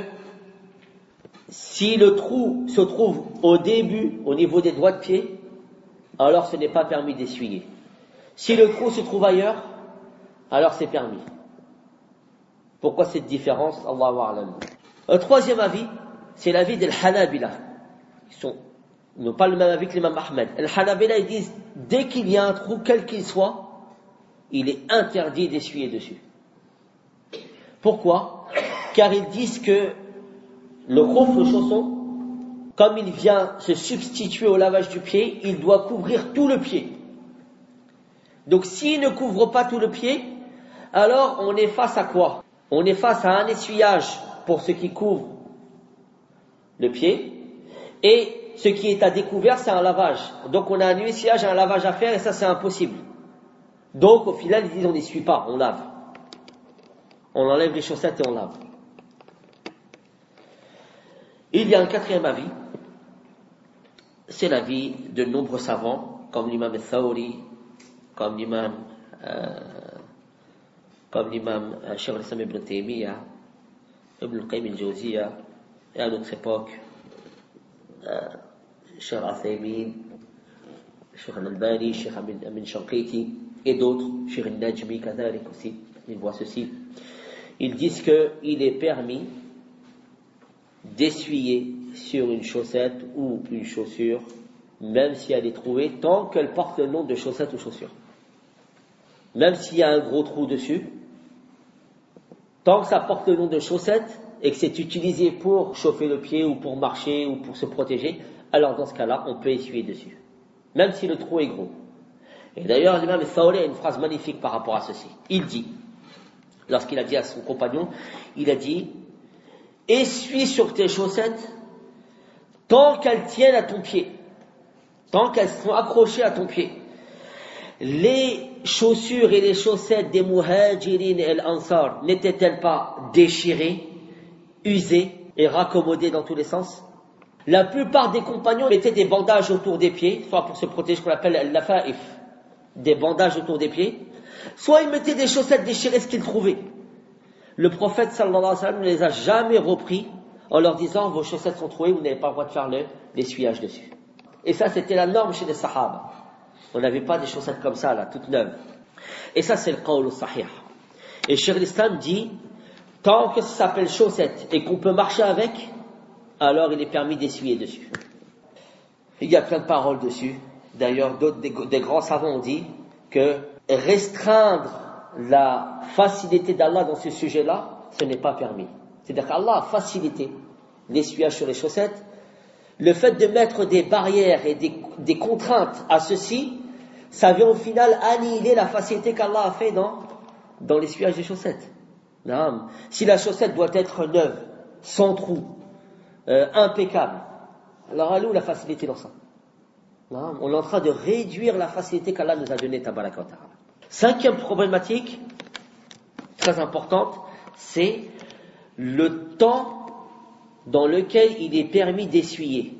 si le trou se trouve au début, au niveau des doigts de pied, alors ce n'est pas permis d'essuyer. Si le trou se trouve ailleurs, alors c'est permis. Pourquoi cette différence? Allahu a'lam. Un troisième avis, c'est l'avis des Hanabila. Ils sont, ils n'ont pas le même avis que l'imam Ahmed. Les Hanabila, ils disent, dès qu'il y a un trou, quel qu'il soit, il est interdit d'essuyer dessus. Pourquoi? Car ils disent que le khouf, le chausson, comme il vient se substituer au lavage du pied, il doit couvrir tout le pied. Donc s'il ne couvre pas tout le pied, alors on est face à quoi? On est face à un essuyage pour ce qui couvre le pied, et ce qui est à découvert, c'est un lavage. Donc on a un essuyage et un lavage à faire, et ça c'est impossible. Donc au final, ils disent on n'essuie pas, on lave. On enlève les chaussettes et on lave. Il y a un quatrième avis, c'est l'avis de nombreux savants, comme l'imam al-Thawri, comme l'imam, euh, comme l'imam euh, Cheikh al-Islam ibn Taymiyyah, ibn al-Qayyim al-Jawziyya, et à notre époque, euh, Cheikh al-Athaymin, Cheikh al-Albani, Cheikh Amin Shanqiti, et d'autres, Cheikh al-Najmi, Kadhalik aussi, ils voient ceci. Ils disent qu'il est permis d'essuyer sur une chaussette ou une chaussure, même si elle est trouée, tant qu'elle porte le nom de chaussette ou chaussure. Même s'il y a un gros trou dessus, tant que ça porte le nom de chaussette et que c'est utilisé pour chauffer le pied ou pour marcher ou pour se protéger, alors dans ce cas-là, on peut essuyer dessus, même si le trou est gros. Et d'ailleurs, l'imam al-Thawri a une phrase magnifique par rapport à ceci. Il dit, lorsqu'il a dit à son compagnon, il a dit: essuie sur tes chaussettes tant qu'elles tiennent à ton pied, tant qu'elles sont accrochées à ton pied. Les chaussures et les chaussettes des Muhajirin et l'Ansar n'étaient-elles pas déchirées, usées et raccommodées dans tous les sens? La plupart des compagnons mettaient des bandages autour des pieds, soit pour se protéger, ce qu'on appelle al-lafa'if, des bandages autour des pieds, soit ils mettaient des chaussettes déchirées, ce qu'ils trouvaient. Le prophète sallallahu alayhi wa sallam ne les a jamais repris en leur disant vos chaussettes sont trouées, vous n'avez pas le droit de faire le, l'essuyage dessus. Et ça, c'était la norme chez les sahaba. On n'avait pas des chaussettes comme ça, là, toutes neuves. Et ça, c'est le qawl sahih. Et Cheikh l'Islam dit, tant que ça s'appelle chaussettes et qu'on peut marcher avec, alors il est permis d'essuyer dessus. Il y a plein de paroles dessus. D'ailleurs, d'autres, des, des grands savants ont dit que restreindre la facilité d'Allah dans ce sujet-là, ce n'est pas permis. C'est-à-dire qu'Allah a facilité l'essuyage sur les chaussettes. Le fait de mettre des barrières et des, des contraintes à ceci, ça vient au final annihiler la facilité qu'Allah a fait dans, dans l'essuyage des chaussettes. Non. Si la chaussette doit être neuve, sans trou, euh, impeccable, alors elle est où la facilité dans ça? Non. On est en train de réduire la facilité qu'Allah nous a donnée, tabaraka wa ta'ala. Cinquième problématique, très importante, c'est le temps dans lequel il est permis d'essuyer.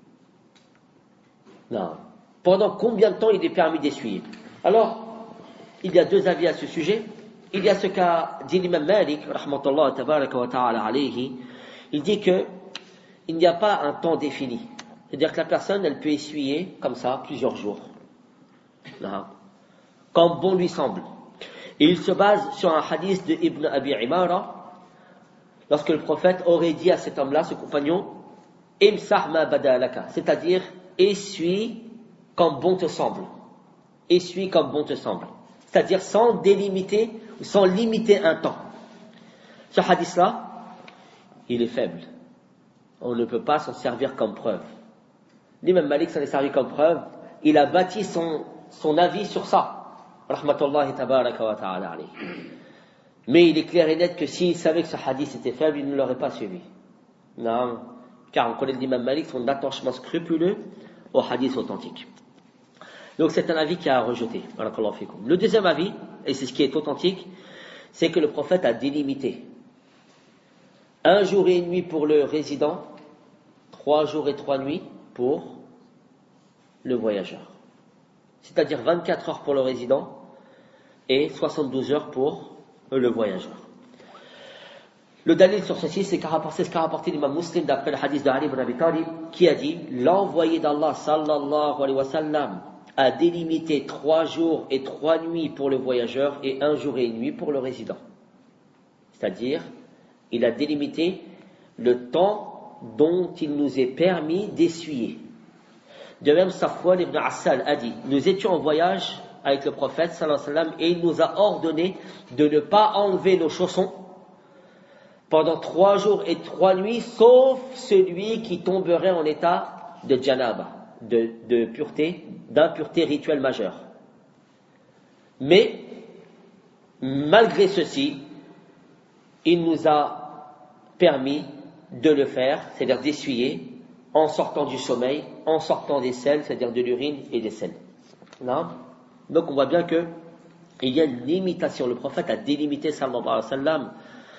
Non. Pendant combien de temps il est permis d'essuyer? Alors, il y a deux avis à ce sujet. Il y a ce qu'a dit l'imam Malik, rahmatullah tabaraka wa ta'ala alayhi. Il dit que il n'y a pas un temps défini. C'est-à-dire que la personne, elle peut essuyer comme ça plusieurs jours. Non. Comme bon lui semble. Et il se base sur un hadith de Ibn Abi Imara, lorsque le prophète aurait dit à cet homme-là, ce compagnon, Imsah ma badalaka, c'est-à-dire essuie comme bon te semble. Essuie comme bon te semble. C'est-à-dire sans délimiter, ou sans limiter un temps. Ce hadith-là, il est faible. On ne peut pas s'en servir comme preuve. L'imam Malik s'en est servi comme preuve. Il a bâti son, son avis sur ça. Rahmatullahi tabaraka wa ta'ala alayhi. Mais il est clair et net que s'il savait que ce hadith était faible, il ne l'aurait pas suivi. Non. Car on connaît l'imam Malik, son attachement scrupuleux au hadith authentique. Donc c'est un avis qui a rejeté. Le deuxième avis, et c'est ce qui est authentique, c'est que le prophète a délimité un jour et une nuit pour le résident, trois jours et trois nuits pour le voyageur. C'est-à-dire vingt-quatre heures pour le résident et soixante-douze heures pour le voyageur. Le dalil sur ceci, c'est ce qu'a rapporté l'imam Muslim d'après le hadith de Ali ibn Abi Talib, qui a dit, l'envoyé d'Allah sallallahu alayhi wa sallam a délimité trois jours et trois nuits pour le voyageur et un jour et une nuit pour le résident. C'est-à-dire, il a délimité le temps dont il nous est permis d'essuyer. De même, Safwan ibn Assal a dit, nous étions en voyage avec le prophète sallallahu alayhi wa sallam et il nous a ordonné de ne pas enlever nos chaussons pendant trois jours et trois nuits, sauf celui qui tomberait en état de janaba, de, de pureté, d'impureté rituelle majeure. Mais, malgré ceci, il nous a permis de le faire, c'est-à-dire d'essuyer, en sortant du sommeil, en sortant des selles, c'est-à-dire de l'urine et des selles. Non? Donc on voit bien que il y a une limitation. Le prophète a délimité, sallallahu alayhi wa sallam,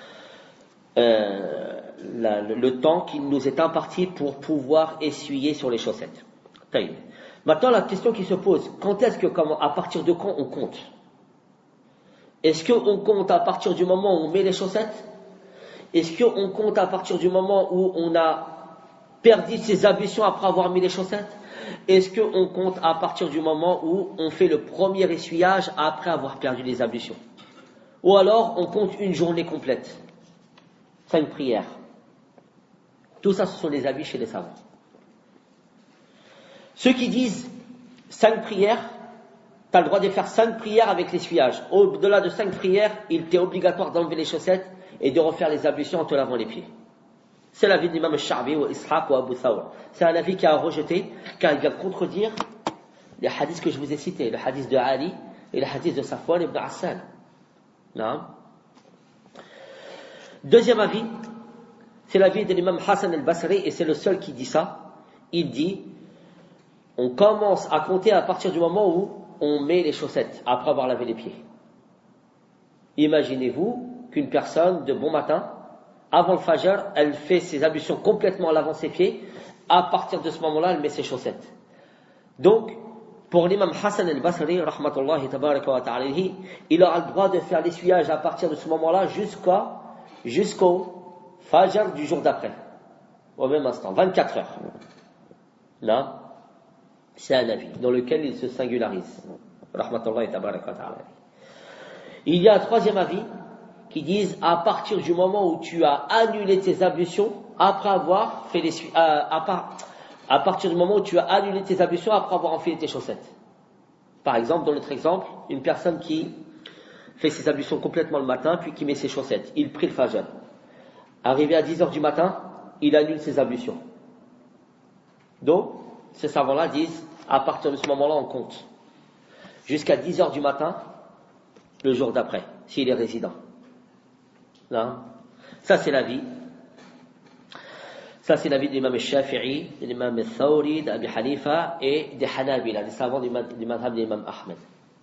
euh, la, le, le temps qu'il nous est imparti pour pouvoir essuyer sur les chaussettes. Taïb. Maintenant, la question qui se pose, quand est-ce que, comment, à partir de quand on compte? Est-ce qu'on compte à partir du moment où on met les chaussettes? Est-ce qu'on compte à partir du moment où on a perdu ses ablutions après avoir mis les chaussettes? Est-ce qu'on compte à partir du moment où on fait le premier essuyage après avoir perdu les ablutions? Ou alors on compte une journée complète? Cinq prières. Tout ça, ce sont les avis chez les savants. Ceux qui disent cinq prières, tu as le droit de faire cinq prières avec l'essuyage. Au-delà de cinq prières, il t'est obligatoire d'enlever les chaussettes et de refaire les ablutions en te lavant les pieds. C'est l'avis de l'imam al-Sha'bi ou Ishaq ou Abu Thawr. C'est un avis qui a rejeté, car il vient contredire les hadiths que je vous ai cités, le hadith de Ali et le hadith de Safwan ibn Assal. Non. Deuxième avis, c'est l'avis de l'imam Hassan al-Basri, et c'est le seul qui dit ça. Il dit, on commence à compter à partir du moment où on met les chaussettes, après avoir lavé les pieds. Imaginez-vous qu'une personne de bon matin, avant le fajr, elle fait ses ablutions complètement en lavant ses pieds. à partir de ce moment-là, elle met ses chaussettes. Donc, pour l'imam Hassan al-Basri, rahmatullahi tabaraka wa ta'ala, il aura le droit de faire l'essuyage à partir de ce moment-là jusqu'à, jusqu'au fajr du jour d'après. Au même instant, vingt-quatre heures. Là, c'est un avis dans lequel il se singularise. Rahmatullahi tabaraka wa ta'ala. Il y a un troisième avis qui disent à partir du moment où tu as annulé tes ablutions après avoir fait les euh, à, part, à partir du moment où tu as annulé tes ablutions après avoir enfilé tes chaussettes. Par exemple, dans notre exemple, une personne qui fait ses ablutions complètement le matin puis qui met ses chaussettes, il prie le fajr. Arrivé à dix heures du matin, il annule ses ablutions. Donc, ces savants-là disent à partir de ce moment-là, on compte jusqu'à dix heures du matin le jour d'après, s'il est résident. Là, ça c'est l'avis. Ça c'est l'avis de l'imam al-Shafi'i, de l'imam al-Thawri, d'Abi Hanifa et des Hanabila, des savants du madhab de l'imam Ahmed.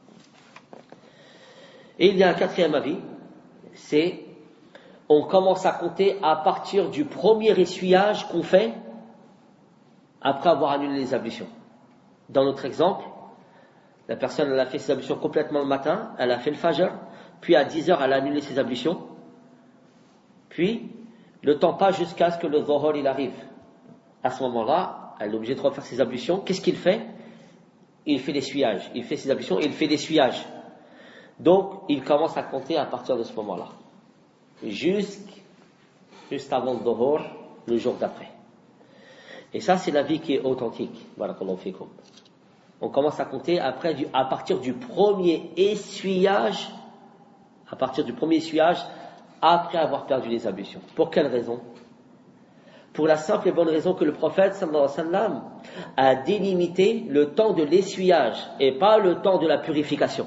Et il y a un quatrième avis, c'est on commence à compter à partir du premier essuyage qu'on fait après avoir annulé les ablutions. Dans notre exemple, la personne elle a fait ses ablutions complètement le matin, elle a fait le fajr, puis à dix heures elle a annulé ses ablutions, puis le temps passe jusqu'à ce que le dhuhr il arrive. À ce moment-là, elle est obligée de refaire ses ablutions. Qu'est-ce qu'il fait? Il fait l'essuyage. Il fait ses ablutions et il fait l'essuyage. Donc, il commence à compter à partir de ce moment-là. Jusqu'à, juste avant le dhuhr, le jour d'après. Et ça, c'est l'avis qui est authentique. Barakallahu fikum. On commence à compter après du, à partir du premier essuyage, à partir du premier essuyage, après avoir perdu les ablutions. Pour quelle raison? Pour la simple et bonne raison que le prophète sallallahu alayhi wa sallam a délimité le temps de l'essuyage et pas le temps de la purification.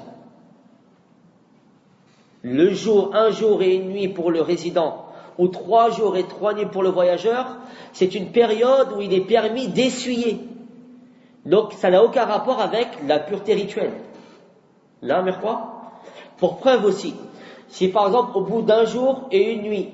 Le jour, un jour et une nuit pour le résident, ou trois jours et trois nuits pour le voyageur, c'est une période où il est permis d'essuyer. Donc ça n'a aucun rapport avec la pureté rituelle. Là, mais quoi? Pour preuve aussi, si par exemple au bout d'un jour et une nuit,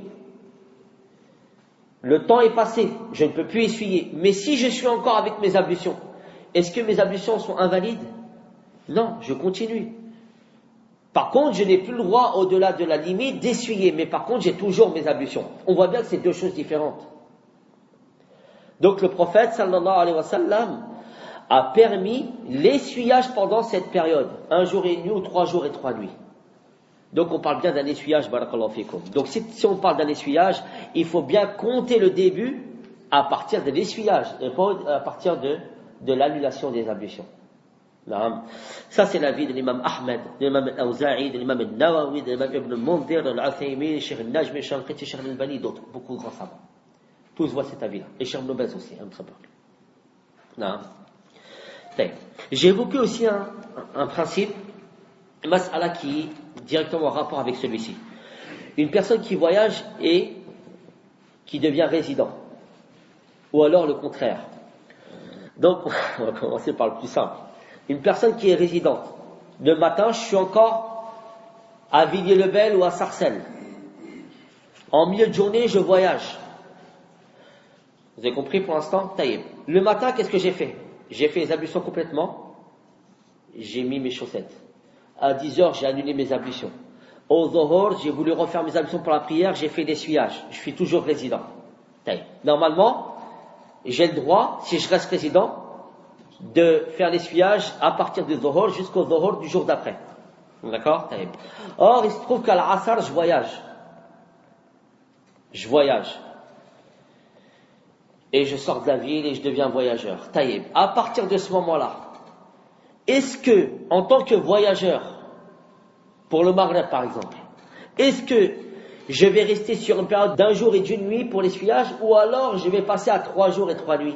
le temps est passé, je ne peux plus essuyer, mais si je suis encore avec mes ablutions, est-ce que mes ablutions sont invalides? Non, je continue. Par contre, je n'ai plus le droit au-delà de la limite d'essuyer, mais par contre j'ai toujours mes ablutions. On voit bien que c'est deux choses différentes. Donc le prophète sallallahu alayhi wa sallam a permis l'essuyage pendant cette période, un jour et une nuit ou trois jours et trois nuits. Donc on parle bien d'un essuyage, barakallahu fikum. Donc si, si on parle d'un essuyage, il faut bien compter le début à partir de l'essuyage, et pas à partir de, de l'annulation des ablutions. Ça c'est l'avis de l'imam Ahmed, de l'imam al-Awza'i, de l'imam al-Nawawi, de l'imam Ibn al-Mundhir, de l'Uthaymin, Cheikh al-Najmi, Cheikh al-Qiti, Cheikh al-Albani, d'autres, beaucoup de grands savants. Tous voient cet avis-là. Et Cheikh Ibn Baz aussi, un très peu. Non. J'ai évoqué aussi un, un principe, mas'ala qui est directement en rapport avec celui-ci. Une personne qui voyage et qui devient résident, ou alors le contraire. Donc, on va commencer par le plus simple. Une personne qui est résidente, le matin, je suis encore à Villiers-le-Bel ou à Sarcelles. En milieu de journée, je voyage. Vous avez compris pour l'instant? Taïeb. Le matin, qu'est-ce que j'ai fait? J'ai fait les ablutions complètement. J'ai mis mes chaussettes. À dix heures, j'ai annulé mes ablutions. Au dhuhr, j'ai voulu refaire mes ablutions pour la prière, j'ai fait l'essuyage. Je suis toujours résident. Taïeb. Normalement, j'ai le droit, si je reste résident, de faire l'essuyage à partir du dhuhr jusqu'au dhuhr du jour d'après. D'accord? Taïeb. Or, il se trouve qu'à l'Asr, je voyage. Je voyage. Et je sors de la ville et je deviens voyageur. Taïeb. À partir de ce moment-là, est-ce que, en tant que voyageur, pour le Maghreb par exemple, est-ce que je vais rester sur une période d'un jour et d'une nuit pour l'essuyage, ou alors je vais passer à trois jours et trois nuits?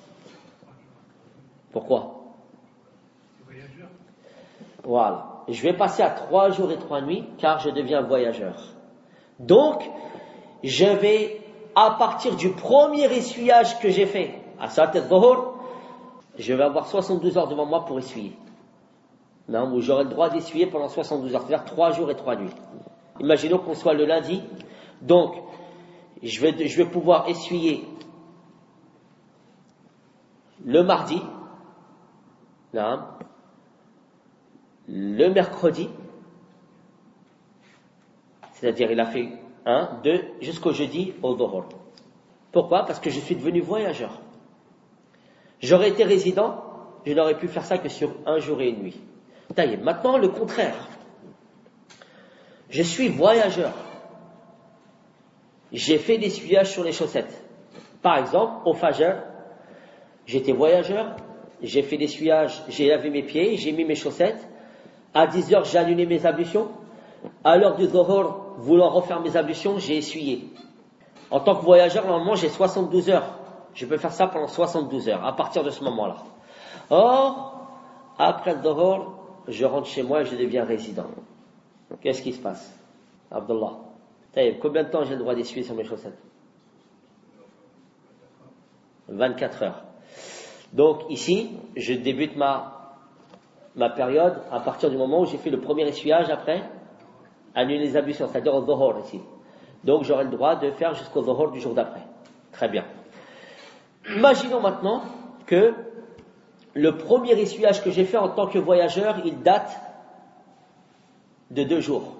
Pourquoi? Voyageur. Voilà. Je vais passer à trois jours et trois nuits, car je deviens voyageur. Donc, je vais, à partir du premier essuyage que j'ai fait, à Salat al-Dhuhr, je vais avoir soixante-douze heures devant moi pour essuyer. Non, où j'aurai le droit d'essuyer pendant soixante-douze heures, c'est-à-dire trois jours et trois nuits. Imaginons qu'on soit le lundi, donc je vais, je vais pouvoir essuyer le mardi, non, le mercredi, c'est-à-dire il a fait un, deux, jusqu'au jeudi au Dhuhr. Pourquoi? Parce que je suis devenu voyageur. J'aurais été résident, je n'aurais pu faire ça que sur un jour et une nuit. Taïeb. Maintenant, le contraire. Je suis voyageur. J'ai fait des essuyages sur les chaussettes. Par exemple, au Fajr, j'étais voyageur, j'ai fait des essuyages, j'ai lavé mes pieds, j'ai mis mes chaussettes. À dix heures, j'ai annulé mes ablutions. À l'heure du Dhuhr, voulant refaire mes ablutions, j'ai essuyé. En tant que voyageur, normalement, j'ai soixante-douze heures. Je peux faire ça pendant soixante-douze heures, à partir de ce moment-là. Or, après le Dhuhr, je rentre chez moi et je deviens résident. Qu'est-ce qui se passe? Abdullah, combien de temps j'ai le droit d'essuyer sur mes chaussettes? vingt-quatre heures. Donc ici, je débute ma, ma période à partir du moment où j'ai fait le premier essuyage après annuler les ablutions, c'est-à-dire au Dhuhr ici. Donc j'aurai le droit de faire jusqu'au Dhuhr du jour d'après. Très bien. Imaginons maintenant que le premier essuyage que j'ai fait en tant que voyageur, il date de deux jours.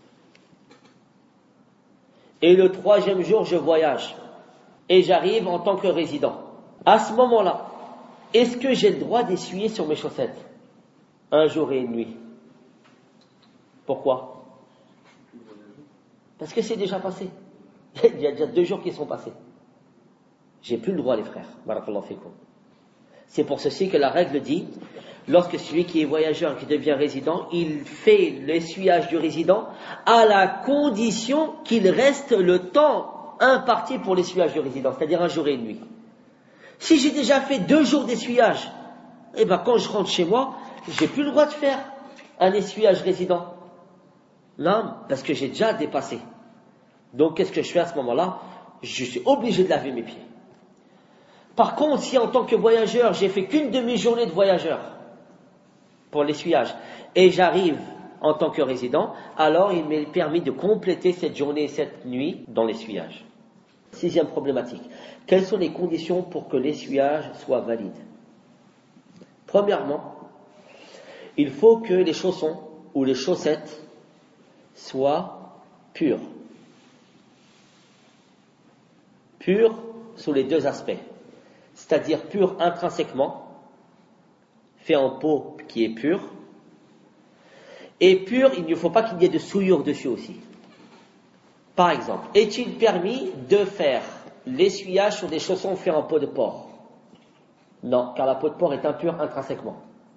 Et le troisième jour, je voyage. Et j'arrive en tant que résident. À ce moment-là, est-ce que j'ai le droit d'essuyer sur mes chaussettes un jour et une nuit? Pourquoi? Parce que c'est déjà passé. Il y a déjà deux jours qui sont passés. J'ai plus le droit, les frères. Barakallahu fikum. C'est pour ceci que la règle dit, lorsque celui qui est voyageur, qui devient résident, il fait l'essuyage du résident à la condition qu'il reste le temps imparti pour l'essuyage du résident, c'est-à-dire un jour et une nuit. Si j'ai déjà fait deux jours d'essuyage, eh ben quand je rentre chez moi, j'ai plus le droit de faire un essuyage résident. Non, parce que j'ai déjà dépassé. Donc qu'est-ce que je fais à ce moment-là? Je suis obligé de laver mes pieds. Par contre, si en tant que voyageur, j'ai fait qu'une demi-journée de voyageur pour l'essuyage, et j'arrive en tant que résident, alors il m'est permis de compléter cette journée et cette nuit dans l'essuyage. Sixième problématique. Quelles sont les conditions pour que l'essuyage soit valide? Premièrement, il faut que les chaussons ou les chaussettes soient pures. Pures sous les deux aspects. C'est-à-dire pur intrinsèquement, fait en peau qui est pure, et pur, il ne faut pas qu'il y ait de souillure dessus aussi. Par exemple, est-il permis de faire l'essuyage sur des chaussons faits en peau de porc? Non, car la peau de porc est impure intrinsèquement.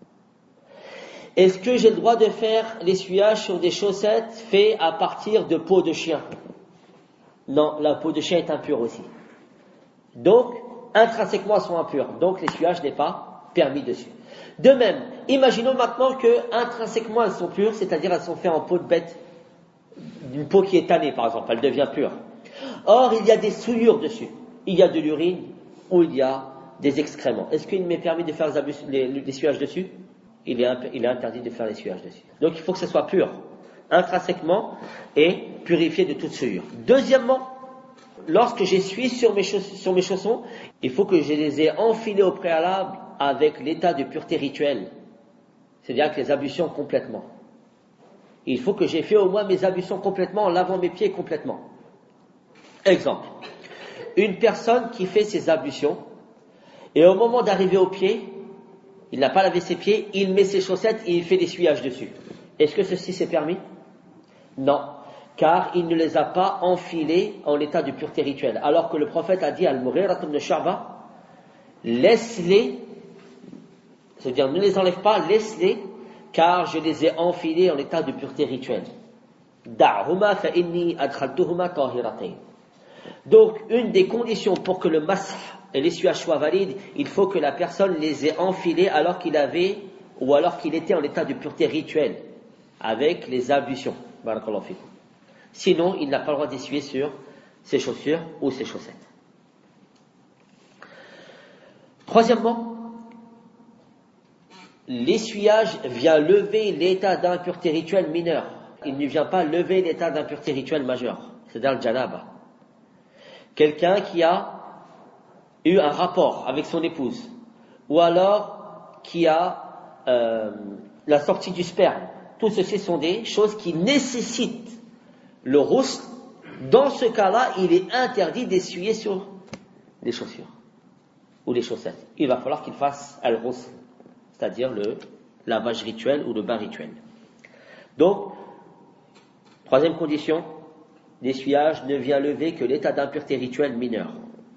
Est-ce que j'ai le droit de faire l'essuyage sur des chaussettes faites à partir de peau de chien? Non, la peau de chien est impure aussi. Donc, intrinsèquement elles sont impures, donc l'essuyage n'est pas permis dessus. De même, imaginons maintenant que intrinsèquement elles sont pures, c'est-à-dire elles sont faites en peau de bête, d'une peau qui est tannée par exemple, elle devient pure. Or, il y a des souillures dessus, il y a de l'urine ou il y a des excréments. Est-ce qu'il m'est permis de faire l'essuyage dessus? il est, il est interdit de faire l'essuyage dessus. Donc il faut que ce soit pur, intrinsèquement et purifié de toute souillure. Deuxièmement, lorsque j'essuie sur mes, chauss- sur mes chaussons, il faut que je les ai enfilés au préalable avec l'état de pureté rituelle, c'est-à-dire avec les ablutions complètement. Il faut que j'ai fait au moins mes ablutions complètement en lavant mes pieds complètement. Exemple, une personne qui fait ses ablutions et au moment d'arriver aux pieds, il n'a pas lavé ses pieds, il met ses chaussettes et il fait l'essuyage dessus. Est-ce que ceci c'est permis? Non. Car il ne les a pas enfilés en état de pureté rituelle. Alors que le prophète a dit à Al-Mughira ibn Shu'ba, laisse-les, c'est-à-dire ne les enlève pas, laisse-les, car je les ai enfilés en état de pureté rituelle. Da'huma fa inni adkhaltuhuma tahiratayn. Donc, une des conditions pour que le masah et l'essuyage soient valides, il faut que la personne les ait enfilés alors qu'il avait, ou alors qu'il était en état de pureté rituelle, avec les ablutions. Barakallahu fikum. Sinon, il n'a pas le droit d'essuyer sur ses chaussures ou ses chaussettes. Troisièmement, l'essuyage vient lever l'état d'impureté rituelle mineure. Il ne vient pas lever l'état d'impureté rituelle majeure. C'est-à-dire le janaba. Quelqu'un qui a eu un rapport avec son épouse, ou alors qui a euh, la sortie du sperme. Tout ceci sont des choses qui nécessitent le roussel. Dans ce cas-là, il est interdit d'essuyer sur les chaussures ou les chaussettes. Il va falloir qu'il fasse al-roussel, c'est-à-dire le lavage rituel ou le bain rituel. Donc, troisième condition, l'essuyage ne vient lever que l'état d'impureté rituelle mineure.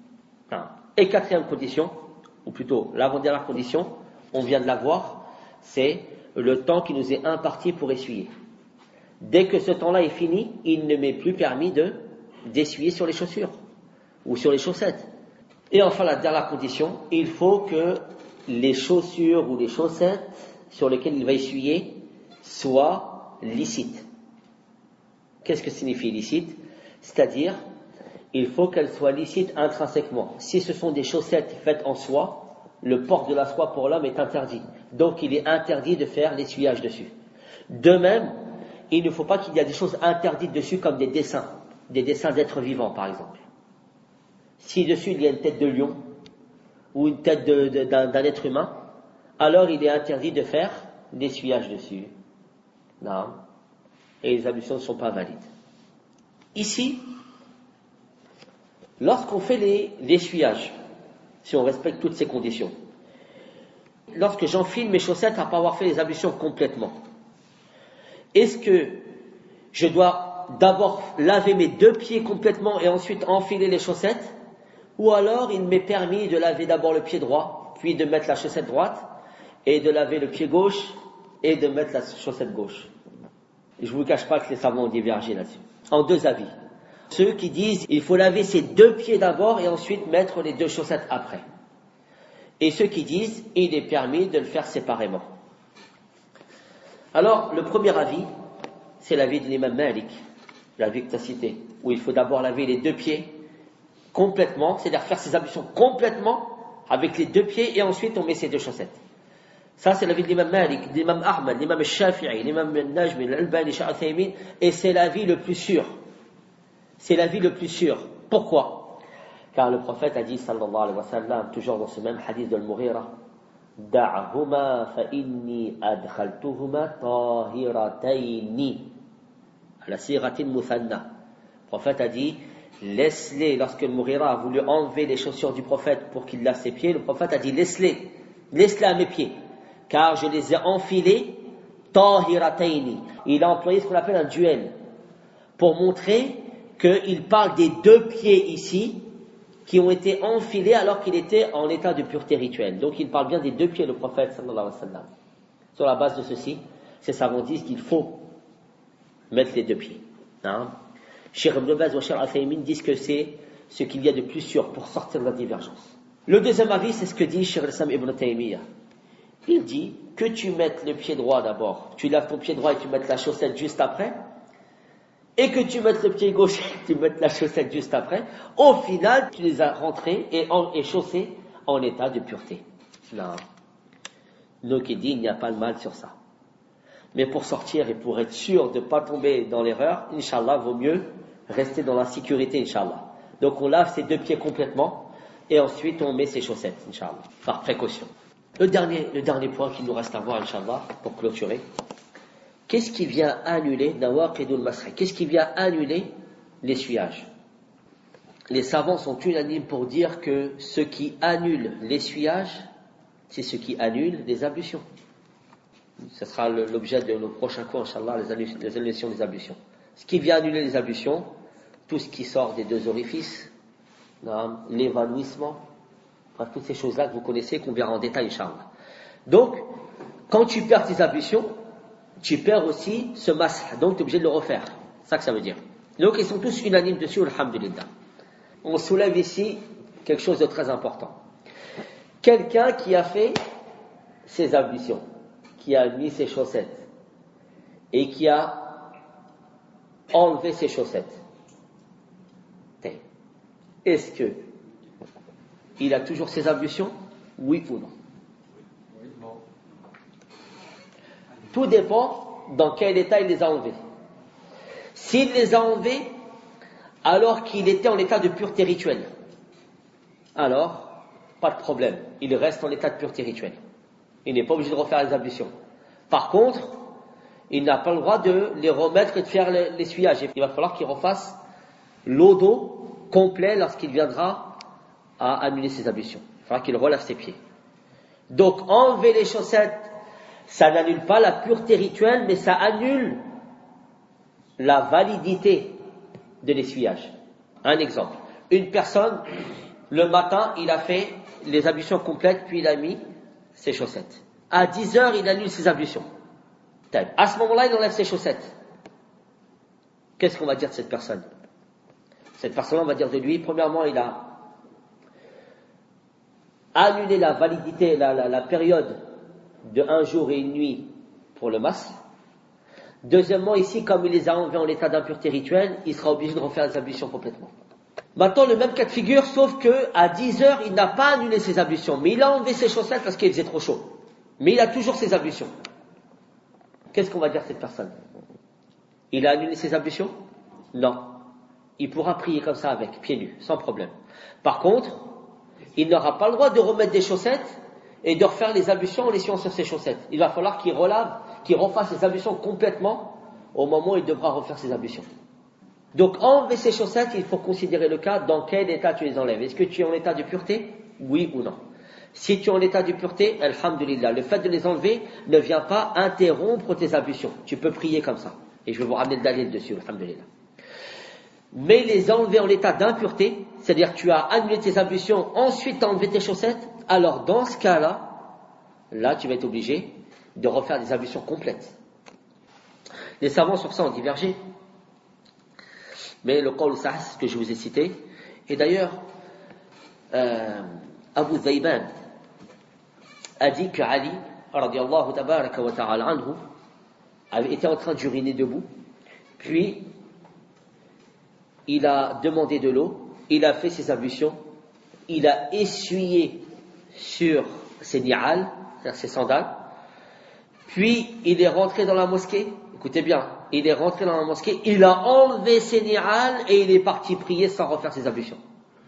Et quatrième condition, ou plutôt l'avant-dernière condition, on vient de la voir, c'est le temps qui nous est imparti pour essuyer. Dès que ce temps-là est fini, il ne m'est plus permis de, d'essuyer sur les chaussures ou sur les chaussettes. Et enfin, la dernière condition, il faut que les chaussures ou les chaussettes sur lesquelles il va essuyer soient licites. Qu'est-ce que signifie licite? C'est-à-dire, il faut qu'elles soient licites intrinsèquement. Si ce sont des chaussettes faites en soie, le port de la soie pour l'homme est interdit. Donc, il est interdit de faire l'essuyage dessus. De même, il ne faut pas qu'il y ait des choses interdites dessus comme des dessins, des dessins d'êtres vivants par exemple. Si dessus il y a une tête de lion ou une tête de, de, d'un, d'un être humain, alors il est interdit de faire l'essuyage dessus. Non. Et les ablutions ne sont pas valides. Ici, lorsqu'on fait les, l'essuyage, si on respecte toutes ces conditions, lorsque j'enfile mes chaussettes après avoir fait les ablutions complètement, est-ce que je dois d'abord laver mes deux pieds complètement et ensuite enfiler les chaussettes? Ou alors il m'est permis de laver d'abord le pied droit, puis de mettre la chaussette droite, et de laver le pied gauche, et de mettre la chaussette gauche? Je ne vous cache pas que les savants ont divergé là-dessus. En deux avis. Ceux qui disent il faut laver ses deux pieds d'abord et ensuite mettre les deux chaussettes après. Et ceux qui disent il est permis de le faire séparément. Alors, le premier avis, c'est l'avis de l'imam Malik, l'avis que tu as cité, où il faut d'abord laver les deux pieds complètement, c'est-à-dire faire ses ablutions complètement avec les deux pieds et ensuite on met ses deux chaussettes. Ça, c'est l'avis de l'imam Malik, l'imam Ahmad, l'imam Shafi'i, l'imam Najmi, l'Albani, Shaykh Al-Uthaymin, et c'est l'avis le plus sûr. C'est l'avis le plus sûr. Pourquoi? Car le prophète a dit, sallallahu alayhi wa sallam, toujours dans ce même hadith de Al-Mughira, da'huma fa inni adkhaltuhuma tahirataini. La siratin muthanna. Le prophète a dit, laisse-les, lorsque Al-Mughira a voulu enlever les chaussures du prophète pour qu'il lave ses pieds, le prophète a dit, laisse-les, laisse-les à mes pieds, car je les ai enfilés tahirataini. Il a employé ce qu'on appelle un duel, pour montrer qu'il parle des deux pieds ici, qui ont été enfilés alors qu'il était en état de pureté rituelle. Donc il parle bien des deux pieds, le prophète sallallahu alayhi wa sallam. Sur la base de ceci, ces savants disent qu'il faut mettre les deux pieds. Hein? Cheikh Ibn Baz ou Cheikh Al-Uthaymin disent que c'est ce qu'il y a de plus sûr pour sortir de la divergence. Le deuxième avis, c'est ce que dit Cheikh Al-Islam Ibn Taymiyyah. Il dit que tu mettes le pied droit d'abord, tu laves ton pied droit et tu mettes la chaussette juste après, et que tu mettes le pied gauche et tu mettes la chaussette juste après, au final, tu les as rentrés et, en, et chaussés en état de pureté. Non. Donc il dit, il n'y a pas de mal sur ça. Mais pour sortir et pour être sûr de ne pas tomber dans l'erreur, Inch'Allah, vaut mieux rester dans la sécurité, Inch'Allah. Donc on lave ses deux pieds complètement et ensuite on met ses chaussettes, Inch'Allah, par précaution. Le dernier, le dernier point qu'il nous reste à voir, Inch'Allah, pour clôturer. Qu'est-ce qui vient annuler nawaqidul masih? Qu'est-ce qui vient annuler l'essuyage? Les savants sont unanimes pour dire que ce qui annule l'essuyage, c'est ce qui annule les ablutions. Ce sera l'objet de nos prochains cours, Inch'Allah, les annulations des ablutions. Ce qui vient annuler les ablutions, tout ce qui sort des deux orifices, l'évanouissement, enfin, toutes ces choses-là que vous connaissez, qu'on verra en détail, Inch'Allah. Donc, quand tu perds tes ablutions, tu perds aussi ce masih, donc tu es obligé de le refaire. C'est ça que ça veut dire. Donc ils sont tous unanimes dessus, alhamdulillah. On soulève ici quelque chose de très important. Quelqu'un qui a fait ses ablutions, qui a mis ses chaussettes, et qui a enlevé ses chaussettes. Est-ce que il a toujours ses ablutions? Oui ou non? Tout dépend dans quel état il les a enlevés. S'il les a enlevés alors qu'il était en état de pureté rituelle, alors, pas de problème. Il reste en état de pureté rituelle. Il n'est pas obligé de refaire les ablutions. Par contre, il n'a pas le droit de les remettre et de faire l'essuyage. Il va falloir qu'il refasse l'eau d'eau complet lorsqu'il viendra à annuler ses ablutions. Il faudra qu'il relave ses pieds. Donc, enlever les chaussettes, ça n'annule pas la pureté rituelle, mais ça annule la validité de l'essuyage. Un exemple. Une personne, le matin, il a fait les ablutions complètes, puis il a mis ses chaussettes. À dix heures, il annule ses ablutions. À ce moment-là, il enlève ses chaussettes. Qu'est-ce qu'on va dire de cette personne? Cette personne, on va dire de lui, premièrement, il a annulé la validité, la, la, la période de un jour et une nuit pour le masque. Deuxièmement, ici, comme il les a enlevés en état d'impureté rituelle, il sera obligé de refaire les ablutions complètement. Maintenant, le même cas de figure, sauf que à dix heures, il n'a pas annulé ses ablutions, mais il a enlevé ses chaussettes parce qu'il faisait trop chaud. Mais il a toujours ses ablutions. Qu'est-ce qu'on va dire de cette personne? Il a annulé ses ablutions? Non. Il pourra prier comme ça avec, pieds nus, sans problème. Par contre, il n'aura pas le droit de remettre des chaussettes et de refaire les ablutions en essuyant sur ses chaussettes. Il va falloir qu'il relave, qu'il refasse ses ablutions complètement au moment où il devra refaire ses ablutions. Donc, enlever ses chaussettes, il faut considérer le cas dans quel état tu les enlèves. Est-ce que tu es en état de pureté? Oui ou non? Si tu es en état de pureté, alhamdulillah, le fait de les enlever ne vient pas interrompre tes ablutions. Tu peux prier comme ça. Et je vais vous ramener le dalil dessus, alhamdulillah. Mais les enlever en état d'impureté, c'est-à-dire que tu as annulé tes ablutions, ensuite tu as enlevé tes chaussettes, alors dans ce cas-là, là tu vas être obligé de refaire des ablutions complètes. Les savants sur ça ont divergé. Mais le qawl sahih que je vous ai cité, et d'ailleurs, euh, Abu Zayban a dit que Ali, radiyallahu tabaraka wa ta'ala anhu, avait été en train d'uriner debout, puis il a demandé de l'eau, il a fait ses ablutions, il a essuyé sur ses ni'al, c'est-à-dire ses sandales, puis il est rentré dans la mosquée, écoutez bien, il est rentré dans la mosquée, il a enlevé ses ni'al et il est parti prier sans refaire ses ablutions.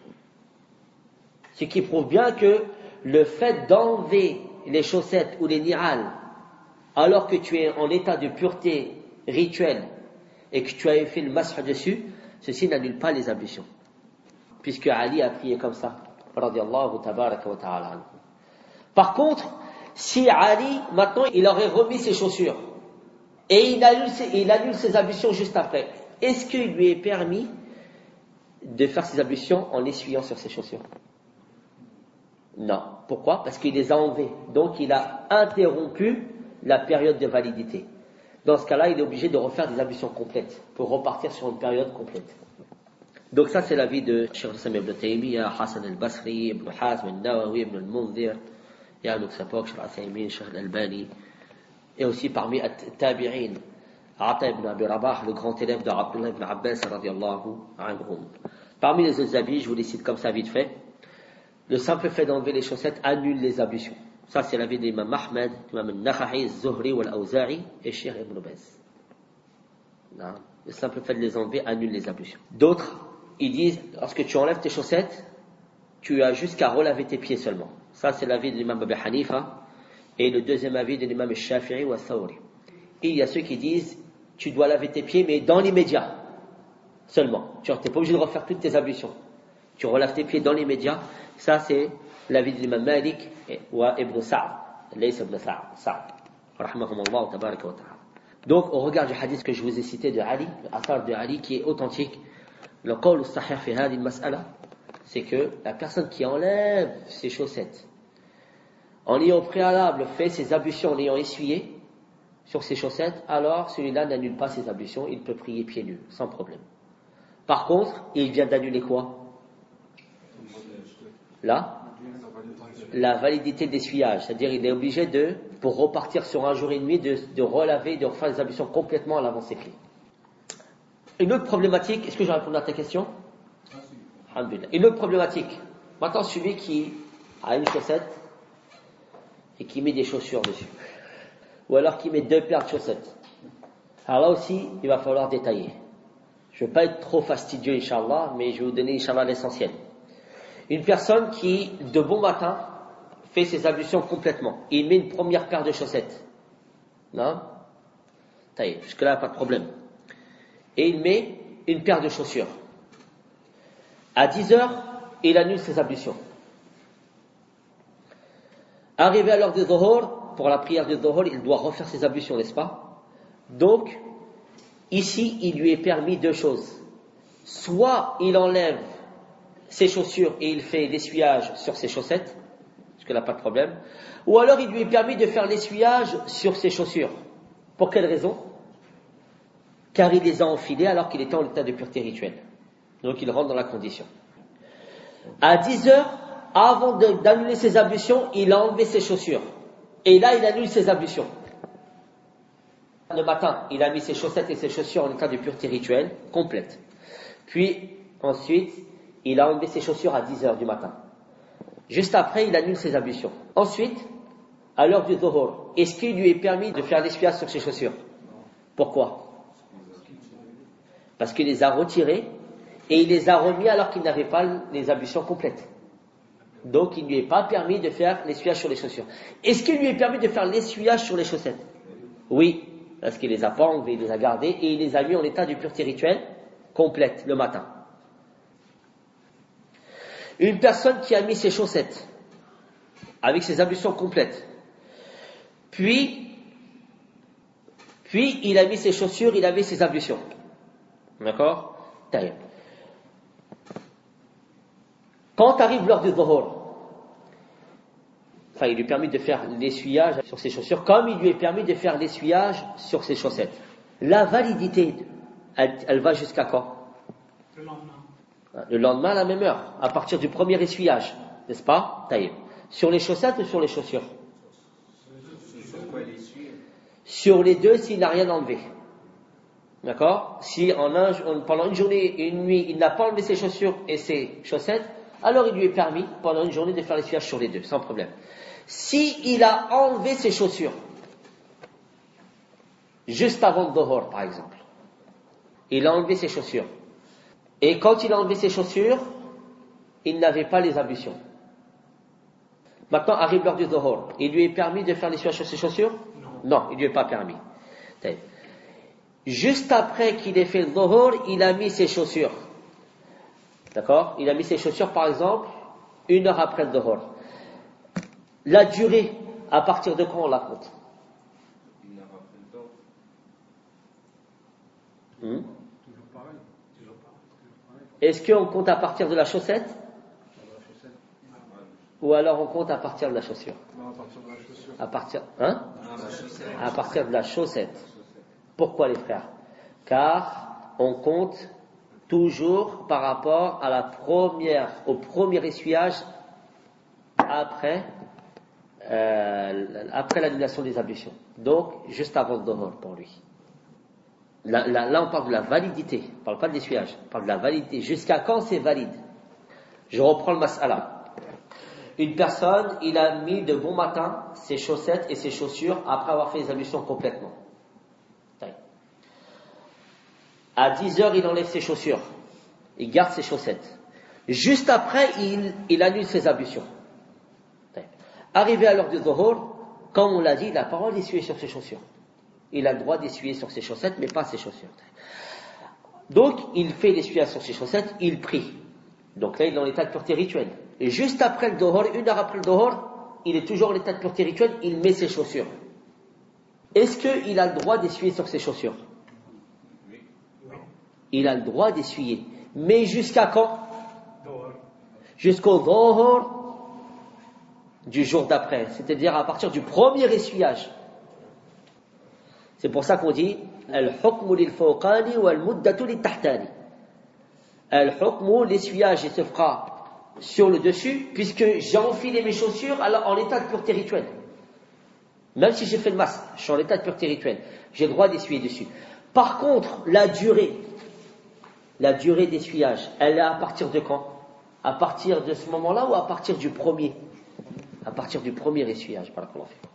Ce qui prouve bien que le fait d'enlever les chaussettes ou les ni'al alors que tu es en état de pureté rituelle et que tu as fait le masah dessus, ceci n'annule pas les ablutions. Puisque Ali a prié comme ça. Radiyallahu tabaraka wa ta'ala. Par contre, si Ali, maintenant, il aurait remis ses chaussures et il annule ses, il annule ses ablutions juste après, est-ce qu'il lui est permis de faire ses ablutions en essuyant sur ses chaussures? Non. Pourquoi? Parce qu'il les a enlevées. Donc il a interrompu la période de validité. Dans ce cas-là, il est obligé de refaire des ablutions complètes pour repartir sur une période complète. Donc ça, c'est l'avis de Cheikh Islam ibn Taymiyyah, Hassan al-Basri, Ibn Hazm al-Nawawi, Ibn al-Munzir, et à notre époque, Cheikh al-Athaymin, Cheikh al-Albani, et aussi parmi at-Tabi'in, Ata ibn Abi Rabah, le grand élève de Abdullah ibn Abbas, radiyallahu anhum. Parmi les autres avis, je vous les cite comme ça vite fait. Le simple fait d'enlever les chaussettes annule les ablutions. Ça, c'est l'avis d'Imam Ahmed, Imam al-Nakha'i, Zuhri ou al-Awza'i et Cheikh Ibn Baz. Le simple fait de les enlever annule les ablutions. D'autres, ils disent, lorsque tu enlèves tes chaussettes, tu as juste qu'à relaver tes pieds seulement. Ça, c'est l'avis de l'imam Abu Hanifa et le deuxième avis de l'imam Shafi'i ou Thawri. Et il y a ceux qui disent, tu dois laver tes pieds, mais dans l'immédiat seulement. Tu n'es pas obligé de refaire toutes tes ablutions. Tu relaves tes pieds dans l'immédiat. Ça, c'est l'avis de l'imam Malik ou Ibn Sa'd. Lays ibn Sa'd. Rahmahumullah tabaraka wa ta'ala. Donc, au regard du hadith que je vous ai cité de Ali, l'affaire de Ali qui est authentique, le qawl sahih fi hadhihi al-mas'ala, c'est que la personne qui enlève ses chaussettes, en ayant au préalable fait ses ablutions, en ayant essuyé sur ses chaussettes, alors celui-là n'annule pas ses ablutions, il peut prier pieds nus, sans problème. Par contre, il vient d'annuler quoi? Là, la validité de l'essuyage, c'est-à-dire il est obligé de, pour repartir sur un jour et une nuit, de, de relaver, de refaire les ablutions complètement à l'avant ses pieds. Une autre problématique, est-ce que j'ai répondu à ta question? Alhamdulillah. Une autre problématique, maintenant celui qui a une chaussette et qui met des chaussures dessus, ou alors qui met deux paires de chaussettes, alors là aussi il va falloir détailler. Je ne vais pas être trop fastidieux, Inch'Allah, mais je vais vous donner, Inch'Allah, l'essentiel. Une personne qui, de bon matin, fait ses ablutions complètement. Il met une première paire de chaussettes. Non? Taïe, jusque-là, pas de problème. Et il met une paire de chaussures. À dix heures, il annule ses ablutions. Arrivé à l'heure du Dhuhr, pour la prière du Dhuhr, il doit refaire ses ablutions, n'est-ce pas? Donc, ici, il lui est permis deux choses. Soit il enlève ses chaussures et il fait l'essuyage sur ses chaussettes, parce qu'il n'a pas de problème, ou alors il lui est permis de faire l'essuyage sur ses chaussures. Pour quelle raison? Car il les a enfilées alors qu'il était en état de pureté rituelle. Donc il rentre dans la condition. À dix heures, avant de, d'annuler ses ablutions, il a enlevé ses chaussures. Et là, il annule ses ablutions. Le matin, il a mis ses chaussettes et ses chaussures en état de pureté rituelle, complète. Puis, ensuite, il a enlevé ses chaussures à dix heures du matin. Juste après, il annule ses ablutions. Ensuite, à l'heure du Dhuhr, est-ce qu'il lui est permis de faire l'essuyage sur ses chaussures? Pourquoi? Parce qu'il les a retirées et il les a remis alors qu'il n'avait pas les ablutions complètes. Donc, il ne lui est pas permis de faire l'essuyage sur les chaussures. Est-ce qu'il lui est permis de faire l'essuyage sur les chaussettes? Oui, parce qu'il les a pas enlevées, il les a gardées et il les a mis en état de pureté rituelle complète le matin. Une personne qui a mis ses chaussettes avec ses ablutions complètes, puis, puis il a mis ses chaussures, il a mis ses ablutions. D'accord? Taïb. Quand arrive l'heure du Dhuhr, enfin, il lui permet de faire l'essuyage sur ses chaussures, comme il lui est permis de faire l'essuyage sur ses chaussettes. La validité, elle, elle va jusqu'à quand? Le lendemain. Le lendemain, à la même heure, à partir du premier essuyage, n'est-ce pas? Taïb. Sur les chaussettes ou sur les chaussures? Sur les deux, s'il n'a rien enlevé. D'accord? Si en un, pendant une journée et une nuit, il n'a pas enlevé ses chaussures et ses chaussettes, alors il lui est permis, pendant une journée, de faire l'essuyage sur les deux, sans problème. Si il a enlevé ses chaussures, juste avant le Dhuhr, par exemple, il a enlevé ses chaussures, et quand il a enlevé ses chaussures, il n'avait pas les ablutions. Maintenant arrive l'heure du Dhuhr, il lui est permis de faire l'essuyage sur ses chaussures? Non, il ne lui est pas permis. Juste après qu'il ait fait le Dhuhr, il a mis ses chaussures. D'accord? Il a mis ses chaussures, par exemple, une heure après le Dhuhr. La durée, à partir de quand on la compte? Une heure après le Dhuhr. Hmm? Toujours pareil. Toujours pareil. Est-ce qu'on compte à partir de la chaussette? Ou alors on compte à partir de la chaussure? Non, à partir de la chaussure. À partir, hein? À partir de la chaussette. Pourquoi les frères? Car on compte toujours par rapport à la première, au premier essuyage après, euh, après l'annulation des ablutions. Donc, juste avant le Dhuhr pour lui. Là, là, là, on parle de la validité. On ne parle pas de l'essuyage. On parle de la validité. Jusqu'à quand c'est valide? Je reprends le mas'ala. Une personne, il a mis de bon matin ses chaussettes et ses chaussures après avoir fait les ablutions complètement. À dix heures, il enlève ses chaussures. Il garde ses chaussettes. Juste après, il, il annule ses ablutions. Arrivé à l'heure du Dhuhr, comme on l'a dit, il n'a pas le droit d'essuyer sur ses chaussures. Il a le droit d'essuyer sur ses chaussettes, mais pas ses chaussures. Donc, il fait l'essuyage sur ses chaussettes, il prie. Donc là, il est dans l'état de pureté rituelle. Et juste après le Dhuhr, une heure après le Dhuhr, il est toujours en état de pureté rituelle, il met ses chaussures. Est-ce qu'il a le droit d'essuyer sur ses chaussures? Il a le droit d'essuyer. Mais jusqu'à quand? Jusqu'au Dhuhr du jour d'après. C'est-à-dire à partir du premier essuyage. C'est pour ça qu'on dit Al-hukmu lil-fawqani wal-muddatu lit-tahtani. Al-hukmu, l'essuyage, il se fera sur le dessus, puisque j'ai enfilé mes chaussures alors en état de pureté rituelle. Même si j'ai fait le masque, je suis en état de pureté rituelle. J'ai le droit d'essuyer dessus. Par contre, la durée, la durée d'essuyage, elle est à partir de quand? À partir de ce moment-là ou à partir du premier? À partir du premier essuyage, par la fait.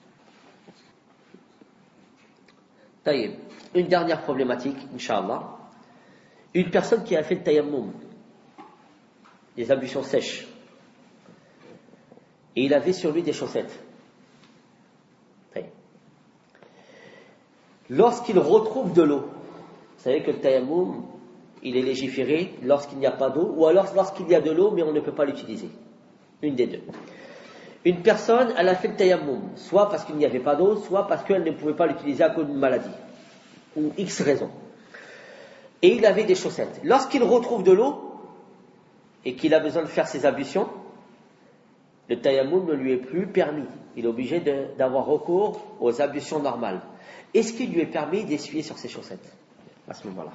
Taïb. Une dernière problématique, Inch'Allah. Une personne qui a fait le tayammum. des ablutions sèches. Et il avait sur lui des chaussettes. Lorsqu'il retrouve de l'eau, vous savez que le tayammum, il est légiféré lorsqu'il n'y a pas d'eau, ou alors lorsqu'il y a de l'eau, mais on ne peut pas l'utiliser. Une des deux. Une personne, elle a fait le tayammum, soit parce qu'il n'y avait pas d'eau, soit parce qu'elle ne pouvait pas l'utiliser à cause d'une maladie, ou X raison. Et il avait des chaussettes. Lorsqu'il retrouve de l'eau, et qu'il a besoin de faire ses ablutions, le tayammum ne lui est plus permis. Il est obligé de, d'avoir recours aux ablutions normales. Est-ce qu'il lui est permis d'essuyer sur ses chaussettes à ce moment-là?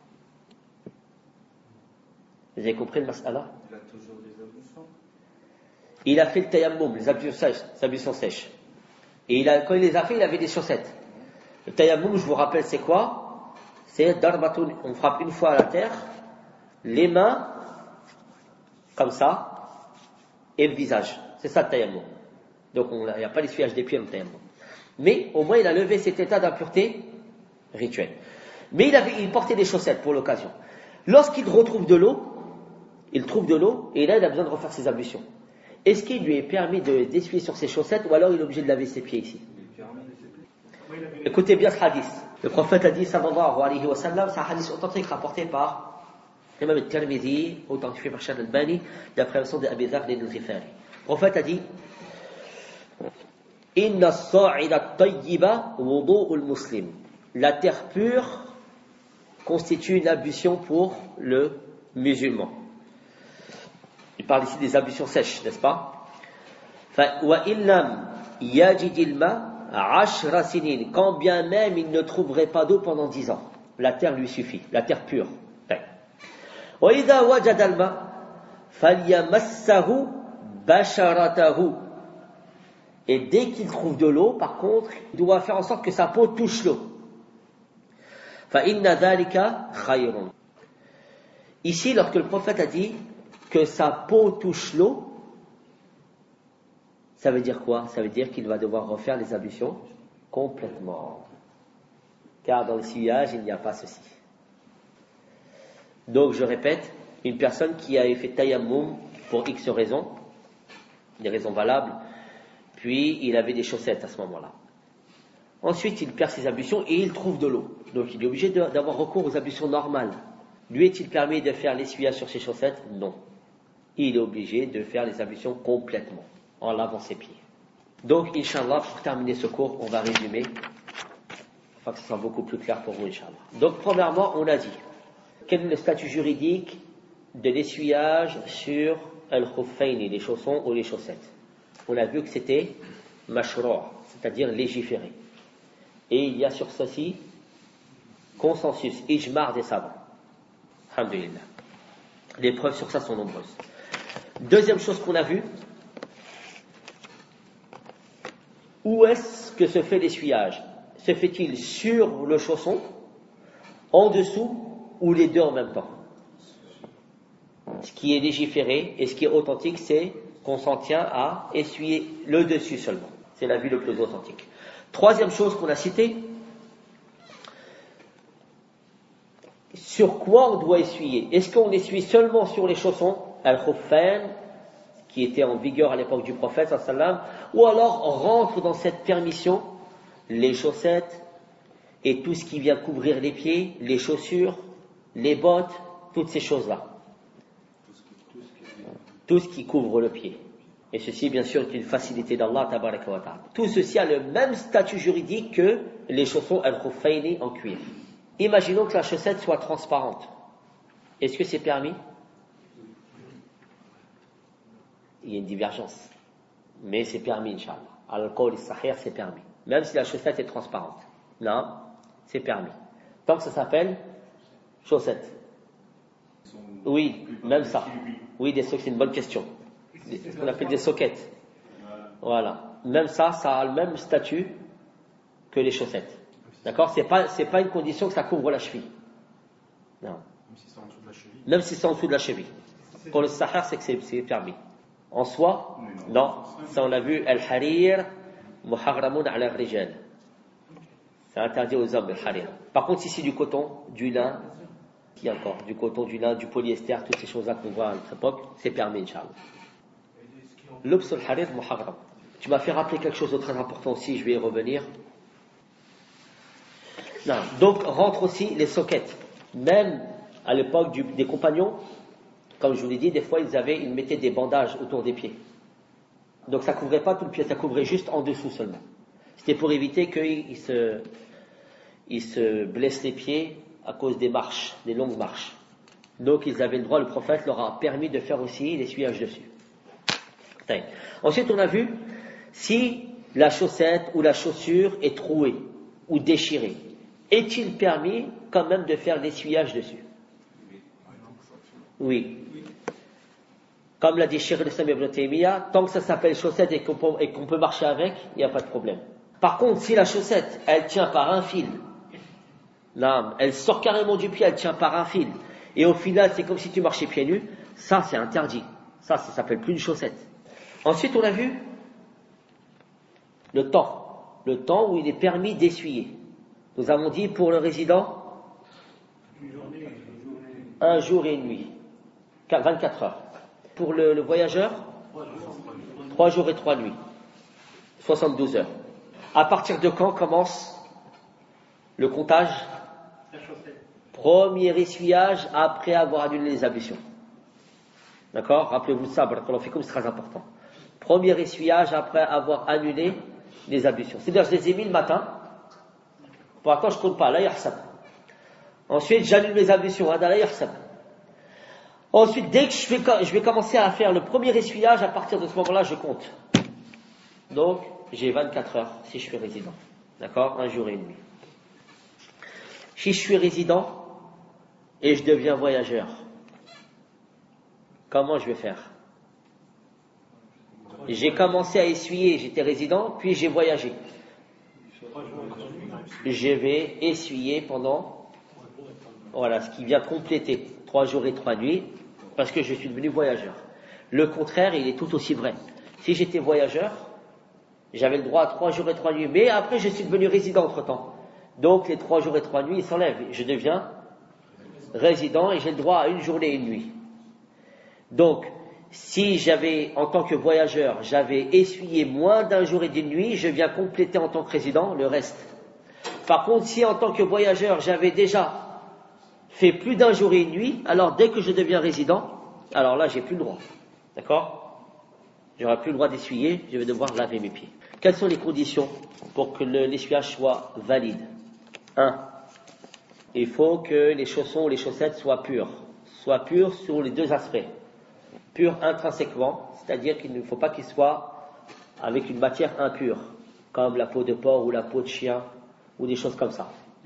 Vous avez compris le mas'ala? Il a toujours des ablutions. Il a fait le tayammum, les ablutions sèches, les ablutions sèches. Et il a, quand il les a fait, il avait des chaussettes. Le tayammum, je vous rappelle, c'est quoi? C'est darbatun, on frappe une fois à la terre, les mains, comme ça, et le visage. C'est ça le tayammum. Donc il n'y a pas l'essuyage des pieds dans le tayammum. Mais au moins il a levé cet état d'impureté rituelle. Mais il, avait, il portait des chaussettes pour l'occasion. Lorsqu'il retrouve de l'eau, il trouve de l'eau et là il a besoin de refaire ses ablutions. Est-ce qu'il lui est permis de, d'essuyer sur ses chaussettes ou alors il est obligé de laver ses pieds ici? Écoutez bien ce hadith. Le prophète a dit sallallahu alayhi wa sallam, c'est un hadith authentique rapporté par l'imam al-Tirmidhi, authentifié par Sheikh al-Albani, d'après la version d'Abi Dharr al-Ghifari. Le prophète a dit Inna as-sa'ida at-tayyiba wudu'u al-muslim. La terre pure constitue une ablution pour le musulman. Il parle ici des ablutions sèches, n'est-ce pas? Wa illam yajid al-ma ashra sinin. Quand bien même il ne trouverait pas d'eau pendant dix ans, la terre lui suffit, la terre pure. Wa idha wajada al-ma falyamassahu basharatahu. Et dès qu'il trouve de l'eau, par contre, il doit faire en sorte que sa peau touche l'eau. فَإِنَّ ذَلِكَ خَيْرٌ. Ici, lorsque le prophète a dit que sa peau touche l'eau, ça veut dire quoi? Ça veut dire qu'il va devoir refaire les ablutions complètement. Car dans le sillage, il n'y a pas ceci. Donc, je répète, une personne qui a fait tayammum pour X raisons, des raisons valables, puis il avait des chaussettes à ce moment-là. Ensuite, il perd ses ablutions et il trouve de l'eau. Donc, il est obligé de, d'avoir recours aux ablutions normales. Lui est-il permis de faire l'essuyage sur ses chaussettes? Non. Il est obligé de faire les ablutions complètement, en lavant ses pieds. Donc, Inch'Allah, pour terminer ce cours, on va résumer, afin que ce soit beaucoup plus clair pour vous, Inch'Allah. Donc, premièrement, on a dit, quel est le statut juridique de l'essuyage sur al-khuffaini, les chaussons ou les chaussettes? On a vu que c'était mashru', c'est-à-dire légiféré. Et il y a sur ceci consensus, ijma' des savants. Alhamdulillah. Les preuves sur ça sont nombreuses. Deuxième chose qu'on a vue, où est-ce que se fait l'essuyage? Se fait-il sur le chausson, en dessous, ou les deux en même temps? Ce qui est légiféré et ce qui est authentique, c'est qu'on s'en tient à essuyer le dessus seulement. C'est l'avis le plus authentique. Troisième chose qu'on a citée, sur quoi on doit essuyer? Est-ce qu'on essuie seulement sur les chaussons, al-khuffain, qui était en vigueur à l'époque du prophète, sallam, ou alors on rentre dans cette permission, les chaussettes et tout ce qui vient couvrir les pieds, les chaussures, les bottes, toutes ces choses-là. Tout ce qui couvre le pied. Et ceci, bien sûr, est une facilité d'Allah, tabaraka wa ta'ala. Tout ceci a le même statut juridique que les chaussons al-khuffaini en cuir. Imaginons que la chaussette soit transparente. Est-ce que c'est permis? Il y a une divergence. Mais c'est permis, Inch'Allah. Al-qawl as-sahih, c'est permis. Même si la chaussette est transparente. Non, c'est permis. Tant que ça s'appelle chaussette. Oui, même ça. Oui, des sockets, c'est une bonne question. Ce qu'on appelle des sockets. Voilà. Même ça, ça a le même statut que les chaussettes. D'accord? C'est pas, c'est pas une condition que ça couvre la cheville. Non. Même si c'est en dessous de la cheville. Même si c'est en dessous de la cheville. Pour le sahar, c'est que c'est, c'est permis. En soi, non. Ça, on l'a vu, al-harir, muharramun ala al-rijal. C'est interdit aux hommes, al-harir. Par contre, si c'est du coton, du lin, qui encore, du coton, du lin, du polyester, toutes ces choses-là qu'on voit à notre époque, c'est permis, Inch'Allah. L'ubs al-harir muharram. Tu m'as fait rappeler quelque chose de très important aussi, je vais y revenir. Non. Donc, rentre aussi les soquettes. Même à l'époque du, des compagnons, comme je vous l'ai dit, des fois, ils avaient, ils mettaient des bandages autour des pieds. Donc, ça couvrait pas tout le pied, ça couvrait juste en dessous seulement. C'était pour éviter qu'ils se, ils se blessent les pieds à cause des marches, des longues marches. Donc, ils avaient le droit, le prophète leur a permis de faire aussi l'essuyage dessus. Ensuite, on a vu si la chaussette ou la chaussure est trouée ou déchirée. Est-il permis quand même de faire l'essuyage dessus? Oui. Comme l'a dit Cheikh al-Islam Ibn Taymiyyah, tant que ça s'appelle chaussette et qu'on peut, et qu'on peut marcher avec, il n'y a pas de problème. Par contre, si la chaussette, elle tient par un fil, là, elle sort carrément du pied, elle tient par un fil, et au final, c'est comme si tu marchais pieds nus, ça, c'est interdit. Ça, ça s'appelle plus une chaussette. Ensuite, on a vu le temps. Le temps où il est permis d'essuyer. Nous avons dit pour le résident, un jour et une nuit, vingt-quatre heures. Pour le, le voyageur, trois jours et trois nuits, soixante-douze heures. À partir de quand commence le comptage? Premier essuyage après avoir annulé les ablutions. D'accord? Rappelez-vous de ça, c'est très important. Premier essuyage après avoir annulé les ablutions. C'est-à-dire, je les ai mis le matin. Pour l'instant, je ne compte pas. Là, yahsab. Ensuite, j'annule mes ablutions. Là, yahsab. Ensuite, dès que je vais, je vais commencer à faire le premier essuyage, à partir de ce moment-là, je compte. Donc, j'ai vingt-quatre heures si je suis résident. D'accord? Un jour et une nuit. Si je suis résident et je deviens voyageur, comment je vais faire? J'ai commencé à essuyer, j'étais résident, puis j'ai voyagé. Je vais essuyer pendant, voilà, ce qui vient compléter trois jours et trois nuits, parce que je suis devenu voyageur. Le contraire, il est tout aussi vrai. Si j'étais voyageur, j'avais le droit à trois jours et trois nuits, mais après je suis devenu résident entre-temps. Donc les trois jours et trois nuits, ils s'enlèvent. Je deviens résident et j'ai le droit à une journée et une nuit. Donc, si j'avais, en tant que voyageur, j'avais essuyé moins d'un jour et d'une nuit, je viens compléter en tant que résident le reste. Par contre, si en tant que voyageur, j'avais déjà fait plus d'un jour et une nuit, alors dès que je deviens résident, alors là, j'ai plus le droit. D'accord? J'aurai plus le droit d'essuyer, je vais devoir laver mes pieds. Quelles sont les conditions pour que le, l'essuyage soit valide? Un, il faut que les chaussons ou les chaussettes soient pures. Soient pures sur les deux aspects. Pur intrinsèquement, c'est-à-dire qu'il ne faut pas qu'il soit avec une matière impure, comme la peau de porc ou la peau de chien, ou des choses comme ça.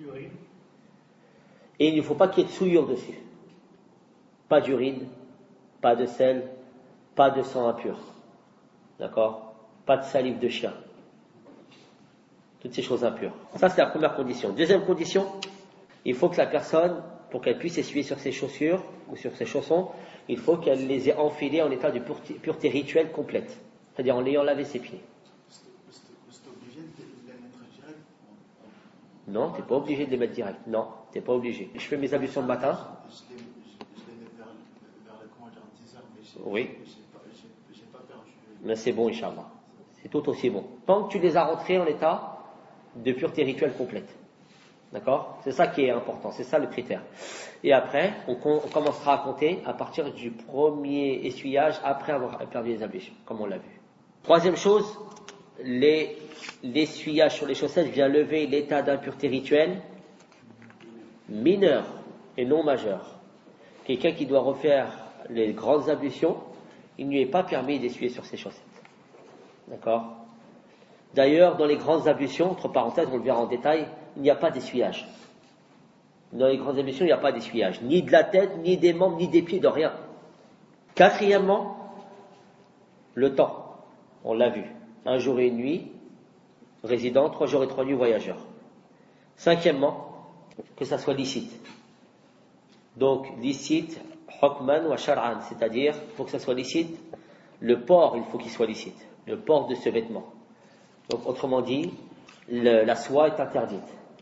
Et il ne faut pas qu'il y ait de souillure dessus. Pas d'urine, pas de sel, pas de sang impur. D'accord? Pas de salive de chien. Toutes ces choses impures. Ça, c'est la première condition. Deuxième condition, il faut que la personne, pour qu'elle puisse essuyer sur ses chaussures ou sur ses chaussons, il faut qu'elle les ait enfilés en état de pureté, pureté rituelle complète. C'est-à-dire en l'ayant lavé ses pieds. C'est obligé de les mettre direct? Non, tu n'es pas obligé de les mettre direct. Non, tu n'es pas obligé. Je fais mes ablutions le matin. Je les, je, je les mets vers, vers le, comment dire, dix heures, mais j'ai, oui. j'ai, pas, j'ai, j'ai pas perdu. Mais c'est bon, Inch'Allah. C'est tout aussi bon. Tant que tu les as rentrés en état de pureté rituelle complète. D'accord? C'est ça qui est important, c'est ça le critère. Et après, on, on commencera à compter à partir du premier essuyage après avoir perdu les ablutions, comme on l'a vu. Troisième chose, les, l'essuyage sur les chaussettes vient lever l'état d'impureté rituelle mineur et non majeur. Quelqu'un qui doit refaire les grandes ablutions, il ne lui est pas permis d'essuyer sur ses chaussettes. D'accord? D'ailleurs, dans les grandes ablutions, entre parenthèses, on le verra en détail, il n'y a pas d'essuyage. Dans les grandes ablutions, il n'y a pas d'essuyage. Ni de la tête, ni des membres, ni des pieds, de rien. Quatrièmement, le temps. On l'a vu. Un jour et une nuit, résident, trois jours et trois nuits, voyageur. Cinquièmement, que ça soit licite. Donc, licite, hukman wa shar'an, c'est-à-dire, il faut que ça soit licite. Le port, il faut qu'il soit licite. Le port de ce vêtement. Donc, autrement dit, le, la soie est interdite.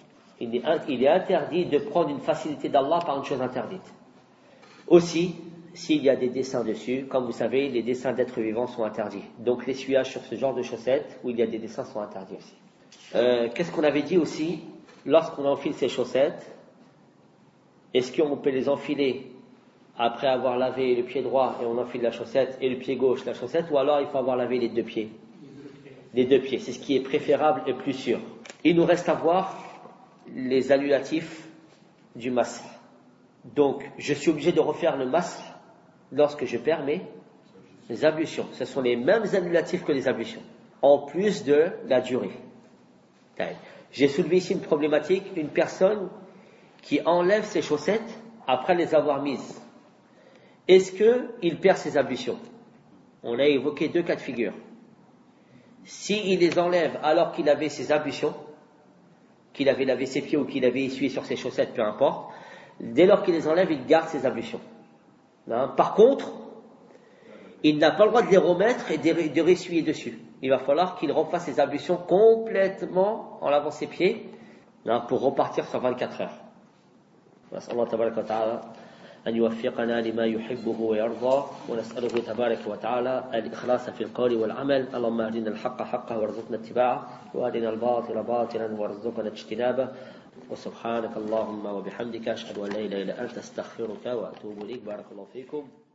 Il est, il est interdit de prendre une facilité d'Allah par une chose interdite. Aussi, s'il y a des dessins dessus, comme vous savez, les dessins d'êtres vivants sont interdits. Donc l'essuie-age sur ce genre de chaussettes où il y a des dessins sont interdits aussi. Euh, qu'est-ce qu'on avait dit aussi? Lorsqu'on enfile ces chaussettes, est-ce qu'on peut les enfiler après avoir lavé le pied droit et on enfile la chaussette et le pied gauche la chaussette, ou alors il faut avoir lavé les deux pieds? Les deux pieds, c'est ce qui est préférable et plus sûr. Il nous reste à voir les annulatifs du masque. Donc, je suis obligé de refaire le masque lorsque je perds mes, mes ablutions. Ce sont les mêmes annulatifs que les ablutions, en plus de la durée. J'ai soulevé ici une problématique, une personne qui enlève ses chaussettes après les avoir mises. Est-ce qu'il perd ses ablutions? On a évoqué deux cas de figure. S'il les enlève alors qu'il avait ses ablutions, qu'il avait lavé ses pieds ou qu'il avait essuyé sur ses chaussettes, peu importe, dès lors qu'il les enlève, il garde ses ablutions. Hein? Par contre, il n'a pas le droit de les remettre et de, de ressuyer dessus. Il va falloir qu'il refasse ses ablutions complètement en lavant ses pieds, hein, pour repartir sur vingt-quatre heures. نسأل الله تبارك وتعالى أن يوفقنا لما يحبه ويرضى ونسأله تبارك وتعالى الإخلاص في القول والعمل. اللهم أرنا الحق حقا وارزقنا اتباعه وأرنا الباطل باطلا وارزقنا اجتنابه. وسبحانك اللهم وبحمدك أشهد أن لا إله إلا أنت أستغفرك وأتوب إليك. بارك الله فيكم.